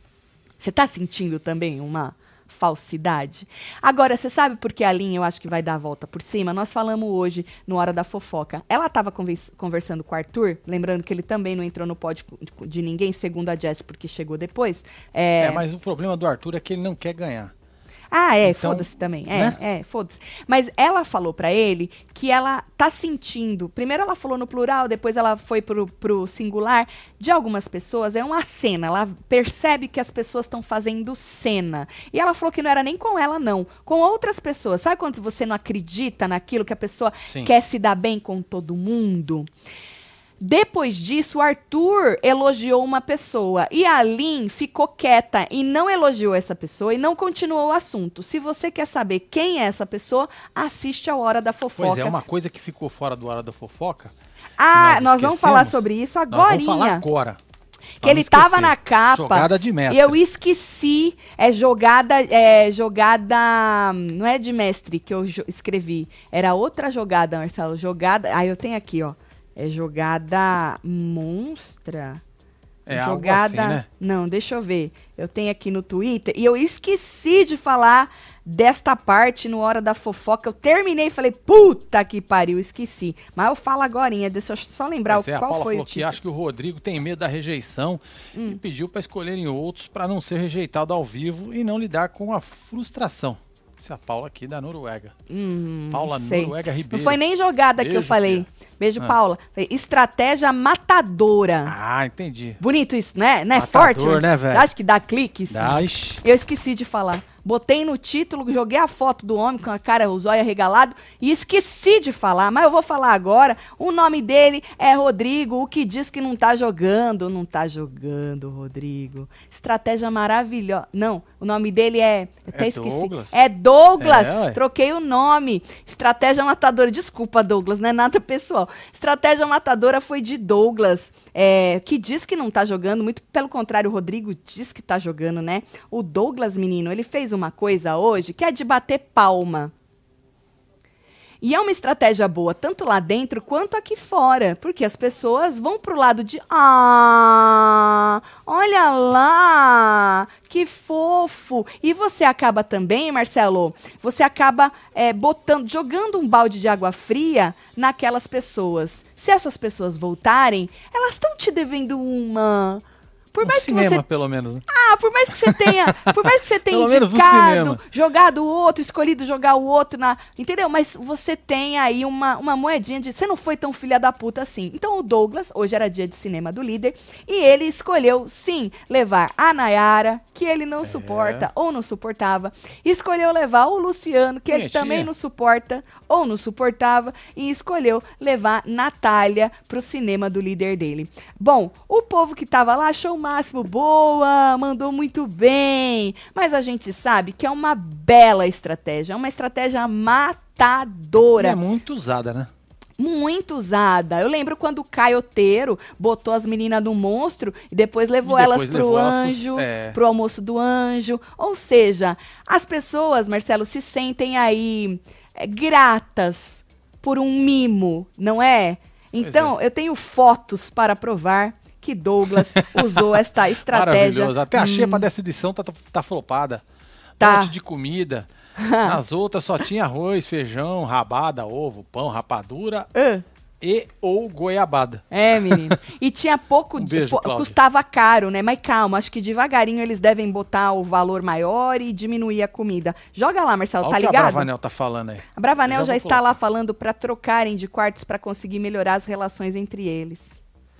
Speaker 1: Você tá sentindo também uma falsidade? Agora, você sabe por que a Lin, eu acho que vai dar a volta por cima? Nós falamos hoje no Hora da Fofoca. Ela tava conversando com o Arthur, lembrando que ele também não entrou no pódio de ninguém, segundo a Jess, porque chegou depois. É...
Speaker 2: é, mas o problema do Arthur é que ele não quer ganhar.
Speaker 1: Ah, é,
Speaker 2: então,
Speaker 1: foda-se também. É,
Speaker 2: né?
Speaker 1: é, foda-se. Mas ela falou pra ele que ela tá sentindo. Primeiro ela falou no plural, depois ela foi pro, pro singular. De algumas pessoas, é uma cena. Ela percebe que as pessoas estão fazendo cena. E ela falou que não era nem com ela, não. Com outras pessoas. Sabe quando você não acredita naquilo que a pessoa Sim. quer se dar bem com todo mundo? Depois disso, o Arthur elogiou uma pessoa e a Lin ficou quieta e não elogiou essa pessoa e não continuou o assunto. Se você quer saber quem é essa pessoa, assiste a Hora da Fofoca.
Speaker 2: Pois é, uma coisa que ficou fora do Hora da Fofoca.
Speaker 1: Ah, nós, nós vamos falar sobre isso agora.
Speaker 2: Nós vamos falar agora.
Speaker 1: que ele tava na capa.
Speaker 2: Jogada de mestre.
Speaker 1: E eu esqueci. É jogada, é jogada, não é de mestre que eu escrevi. Era outra jogada, Marcelo. Jogada, aí eu tenho aqui, ó. É jogada monstra.
Speaker 2: É
Speaker 1: jogada,
Speaker 2: algo assim, né?
Speaker 1: Não, deixa eu ver. Eu tenho aqui no Twitter e eu esqueci de falar desta parte no Hora da Fofoca. Eu terminei e falei, puta que pariu, esqueci. Mas eu falo agorinha, deixa eu só lembrar o,
Speaker 2: é,
Speaker 1: qual
Speaker 2: a Paula
Speaker 1: foi
Speaker 2: falou
Speaker 1: o
Speaker 2: que
Speaker 1: título.
Speaker 2: acha que o Rodrigo tem medo da rejeição hum. e pediu para escolherem outros para não ser rejeitado ao vivo e não lidar com a frustração. Essa é a Paula aqui da Noruega.
Speaker 1: Hum,
Speaker 2: Paula
Speaker 1: sei.
Speaker 2: Noruega Ribeiro.
Speaker 1: Não foi nem jogada Beijo, que eu falei. Filha. Beijo, ah. Paula. Estratégia matadora.
Speaker 2: Ah, entendi.
Speaker 1: Bonito isso, né? Não é
Speaker 2: Matador,
Speaker 1: forte?
Speaker 2: né, velho?
Speaker 1: Você acha que dá clique? Sim.
Speaker 2: Dá.
Speaker 1: Eu esqueci de falar. Botei no título, joguei a foto do homem com a cara, o zóio arregalado e esqueci de falar, mas eu vou falar agora. O nome dele é Rodrigo, o que diz que não tá jogando. Não tá jogando, Rodrigo. Estratégia maravilhosa. Não, o nome dele é... Eu até
Speaker 2: é
Speaker 1: esqueci.
Speaker 2: Douglas.
Speaker 1: É Douglas.
Speaker 2: É,
Speaker 1: Troquei o nome. Estratégia matadora. Desculpa, Douglas, não é nada pessoal. Estratégia matadora foi de Douglas, é, que diz que não tá jogando. Muito pelo contrário, o Rodrigo diz que tá jogando, né? O Douglas, menino, ele fez uma coisa hoje que é de bater palma. E é uma estratégia boa, tanto lá dentro quanto aqui fora. Porque as pessoas vão pro lado de... Ah, olha lá, que fofo. E você acaba também, Marcelo, você acaba é, botando, jogando um balde de água fria naquelas pessoas. Se essas pessoas voltarem, elas estão te devendo uma... Por mais
Speaker 2: no
Speaker 1: que
Speaker 2: cinema,
Speaker 1: você...
Speaker 2: pelo menos. Né?
Speaker 1: Ah, por mais que você tenha, por mais que você tenha indicado, jogado o outro, escolhido jogar o outro na, entendeu? Mas você tem aí uma, uma moedinha de, você não foi tão filha da puta assim. Então o Douglas, hoje era dia de cinema do líder, e ele escolheu, sim, levar a Nayara, que ele não é. suporta ou não suportava, escolheu levar o Luciano, que Minha ele tia. também não suporta ou não suportava, e escolheu levar Natália pro cinema do líder dele. Bom, o povo que tava lá achou máximo, boa, mandou muito bem, mas a gente sabe que é uma bela estratégia, é uma estratégia matadora.
Speaker 2: E é muito usada, né?
Speaker 1: Muito usada. Eu lembro quando o Caioteiro botou as meninas no monstro e depois levou
Speaker 2: e depois
Speaker 1: elas pro
Speaker 2: levou
Speaker 1: anjo,
Speaker 2: elas pro, é.
Speaker 1: pro almoço do anjo. Ou seja, as pessoas, Marcelo, se sentem aí é, gratas por um mimo, não é? Então, é. eu tenho fotos para provar que Douglas usou esta estratégia.
Speaker 2: Maravilhoso. Até a xepa hum. dessa edição tá, tá flopada.
Speaker 1: Tá.
Speaker 2: Um monte de comida. Nas outras só tinha arroz, feijão, rabada, ovo, pão, rapadura uh. e ou goiabada.
Speaker 1: É, menino. E tinha pouco,
Speaker 2: um beijo,
Speaker 1: po, custava caro, né? Mas calma, acho que devagarinho eles devem botar o valor maior e diminuir a comida. Joga lá, Marcelo,
Speaker 2: Olha
Speaker 1: tá
Speaker 2: o que
Speaker 1: ligado?
Speaker 2: a Bravanel tá falando aí.
Speaker 1: A Bravanel já, já está
Speaker 2: colocar.
Speaker 1: lá falando para trocarem de quartos para conseguir melhorar as relações entre eles.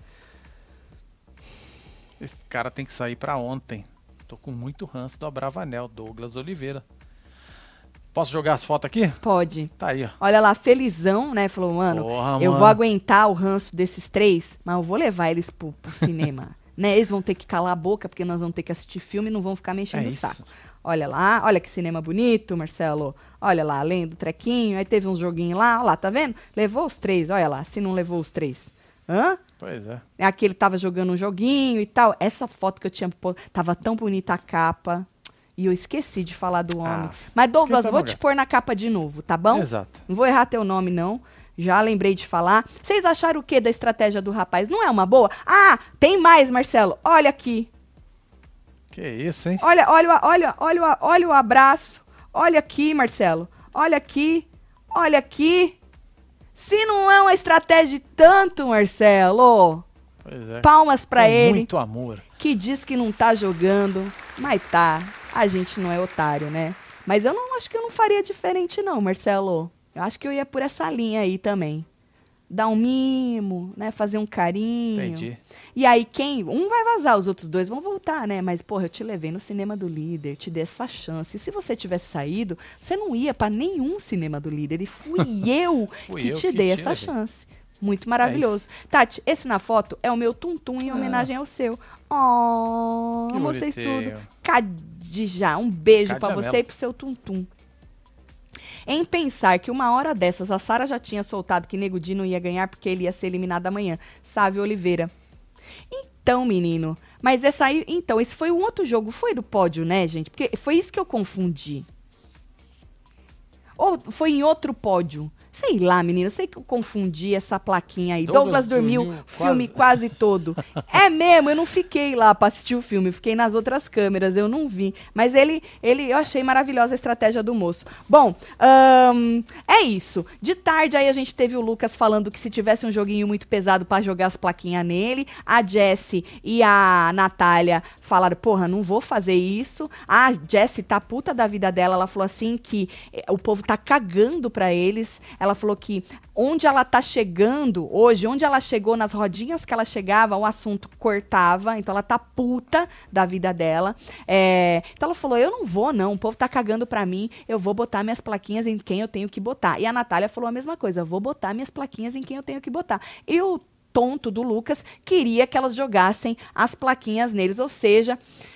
Speaker 2: Esse cara tem que sair pra ontem. Tô com muito ranço do Abravanel, Douglas Oliveira. Posso jogar as fotos aqui?
Speaker 1: Pode.
Speaker 2: Tá aí, ó.
Speaker 1: Olha lá, felizão, né? Falou, mano,
Speaker 2: Porra,
Speaker 1: eu
Speaker 2: mano.
Speaker 1: vou aguentar o ranço desses três, mas eu vou levar eles pro, pro cinema. Né? Eles vão ter que calar a boca, porque nós vamos ter que assistir filme e não vão ficar mexendo o saco. Olha lá, olha que cinema bonito, Marcelo. Olha lá, além do trequinho, aí teve uns joguinhos lá, olha lá, tá vendo? Levou os três, olha lá, se não levou os três. Hã?
Speaker 2: Pois é.
Speaker 1: Aqui ele tava jogando um joguinho e tal. Essa foto que eu tinha pô, tava tão bonita a capa. E eu esqueci de falar do homem. Ah, Mas, Douglas, vou te pôr na capa de novo, tá bom?
Speaker 2: Exato.
Speaker 1: Não vou errar teu nome, não. Já lembrei de falar. Vocês acharam o que da estratégia do rapaz? Não é uma boa? Ah, tem mais, Marcelo. Olha aqui.
Speaker 2: Que isso, hein?
Speaker 1: Olha, olha, olha, olha, olha o abraço. Olha aqui, Marcelo. Olha aqui. Olha aqui. Se não é uma estratégia de tanto, Marcelo,
Speaker 2: pois é.
Speaker 1: Palmas pra
Speaker 2: é
Speaker 1: ele.
Speaker 2: Muito amor.
Speaker 1: Que diz que não tá jogando, mas tá. A gente não é otário, né? Mas eu não acho que eu não faria diferente não, Marcelo. Eu acho que eu ia por essa linha aí também. Dar um mimo, né? Fazer um carinho.
Speaker 2: Entendi.
Speaker 1: E aí quem... Um vai vazar, os outros dois vão voltar, né? Mas, porra, eu te levei no cinema do líder, te dei essa chance. E se você tivesse saído, você não ia pra nenhum cinema do líder. E fui eu
Speaker 2: fui
Speaker 1: que
Speaker 2: eu
Speaker 1: te
Speaker 2: que
Speaker 1: dei
Speaker 2: te
Speaker 1: essa
Speaker 2: levei.
Speaker 1: chance. Muito maravilhoso. É Tati, esse na foto é o meu tum-tum em homenagem ao seu. Oh, amo vocês tudo. Cadijá, um beijo pra você e pro seu tum-tum. Em pensar que uma hora dessas a Sara já tinha soltado que Nego Di não ia ganhar porque ele ia ser eliminado amanhã. Sávio Oliveira. Então, Então, menino, mas essa aí, então, esse foi um outro jogo, foi do pódio, né, gente? Porque foi isso que eu confundi. Ou foi em outro pódio? Sei lá, menino, eu sei que eu confundi essa plaquinha aí. Douglas, Douglas dormiu, dormiu filme quase. quase todo. É mesmo, eu não fiquei lá pra assistir o filme, eu fiquei nas outras câmeras, eu não vi. Mas ele, ele eu achei maravilhosa a estratégia do moço. Bom, um, é isso. De tarde aí a gente teve o Lucas falando que se tivesse um joguinho muito pesado pra jogar as plaquinhas nele, a Jessie e a Natália falaram, porra, não vou fazer isso. A Jessie tá puta da vida dela, ela falou assim que o povo tá cagando pra eles. Ela falou que onde ela tá chegando hoje, onde ela chegou, nas rodinhas que ela chegava, o assunto cortava. Então ela tá puta da vida dela. É, então ela falou, eu não vou não, o povo tá cagando pra mim, eu vou botar minhas plaquinhas em quem eu tenho que botar. E a Natália falou a mesma coisa, eu vou botar minhas plaquinhas em quem eu tenho que botar. E o tonto do Lucas queria que elas jogassem as plaquinhas neles, ou seja...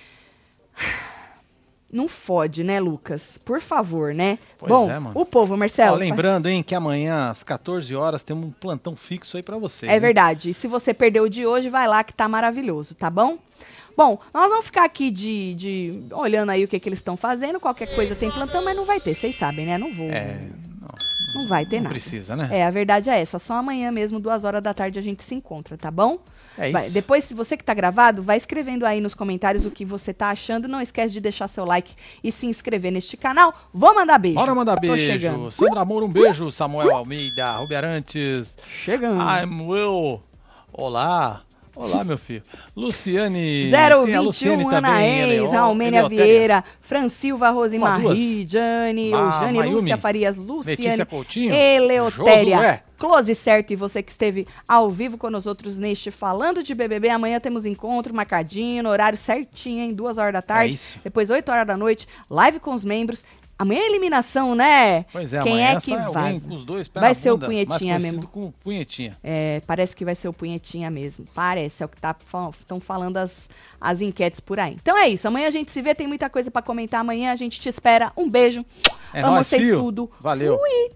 Speaker 1: Não fode, né, Lucas? Por favor, né?
Speaker 2: Pois
Speaker 1: Bom,
Speaker 2: é, mano.
Speaker 1: O povo, Marcelo...
Speaker 2: Ó, lembrando, hein, que amanhã às quatorze horas temos um plantão fixo aí pra vocês.
Speaker 1: É
Speaker 2: hein?
Speaker 1: verdade. E se você perdeu o de hoje, vai lá que tá maravilhoso, tá bom? Bom, nós vamos ficar aqui de, de olhando aí o que, que eles estão fazendo. Qualquer coisa tem plantão, mas não vai ter. Vocês sabem, né? Não vou...
Speaker 2: É... Não,
Speaker 1: não vai ter
Speaker 2: não
Speaker 1: nada.
Speaker 2: precisa, né?
Speaker 1: É, a verdade é essa. Só amanhã mesmo, duas horas da tarde, a gente se encontra, tá bom?
Speaker 2: É isso.
Speaker 1: Vai, depois, se você que tá gravado, vai escrevendo aí nos comentários o que você tá achando. Não esquece de deixar seu like e se inscrever neste canal. Vou mandar beijo.
Speaker 2: Bora mandar
Speaker 1: Tô
Speaker 2: beijo.
Speaker 1: chegando.
Speaker 2: Sandra Moura, um beijo. Samuel Almeida, Rubi Arantes.
Speaker 1: Chegando.
Speaker 2: I'm Will. Olá. Olá, meu filho. Luciane.
Speaker 1: zero
Speaker 2: Tem a
Speaker 1: vinte e
Speaker 2: Luciane
Speaker 1: um,
Speaker 2: também.
Speaker 1: Ana Eis, Almênia
Speaker 2: Eleotéria.
Speaker 1: Vieira, Francilva Rosemary, Jane,
Speaker 2: Ma-
Speaker 1: Eugênia,
Speaker 2: Mayumi,
Speaker 1: Lúcia Farias, Luciane,
Speaker 2: Letícia Coutinho,
Speaker 1: Eleotéria,
Speaker 2: Josué.
Speaker 1: Close Certo e você que esteve ao vivo com nós outros neste Falando de B B B. Amanhã temos encontro marcadinho, no horário certinho, em duas horas da tarde.
Speaker 2: É isso.
Speaker 1: Depois, oito horas da noite, live com os membros. Amanhã é eliminação, né?
Speaker 2: Pois é,
Speaker 1: Quem
Speaker 2: amanhã
Speaker 1: é que
Speaker 2: sai alguém
Speaker 1: vaza?
Speaker 2: com os dois pés
Speaker 1: Vai
Speaker 2: na
Speaker 1: ser o
Speaker 2: bunda,
Speaker 1: Punhetinha
Speaker 2: mais
Speaker 1: mesmo.
Speaker 2: conhecido como Punhetinha.
Speaker 1: É, parece que vai ser o Punhetinha mesmo. Parece, é o que tá, estão falando as, as enquetes por aí. Então é isso, amanhã a gente se vê, tem muita coisa pra comentar. Amanhã a gente te espera. Um beijo.
Speaker 2: É
Speaker 1: Amo
Speaker 2: nóis,
Speaker 1: vocês
Speaker 2: fio.
Speaker 1: tudo.
Speaker 2: Valeu.
Speaker 1: Fui.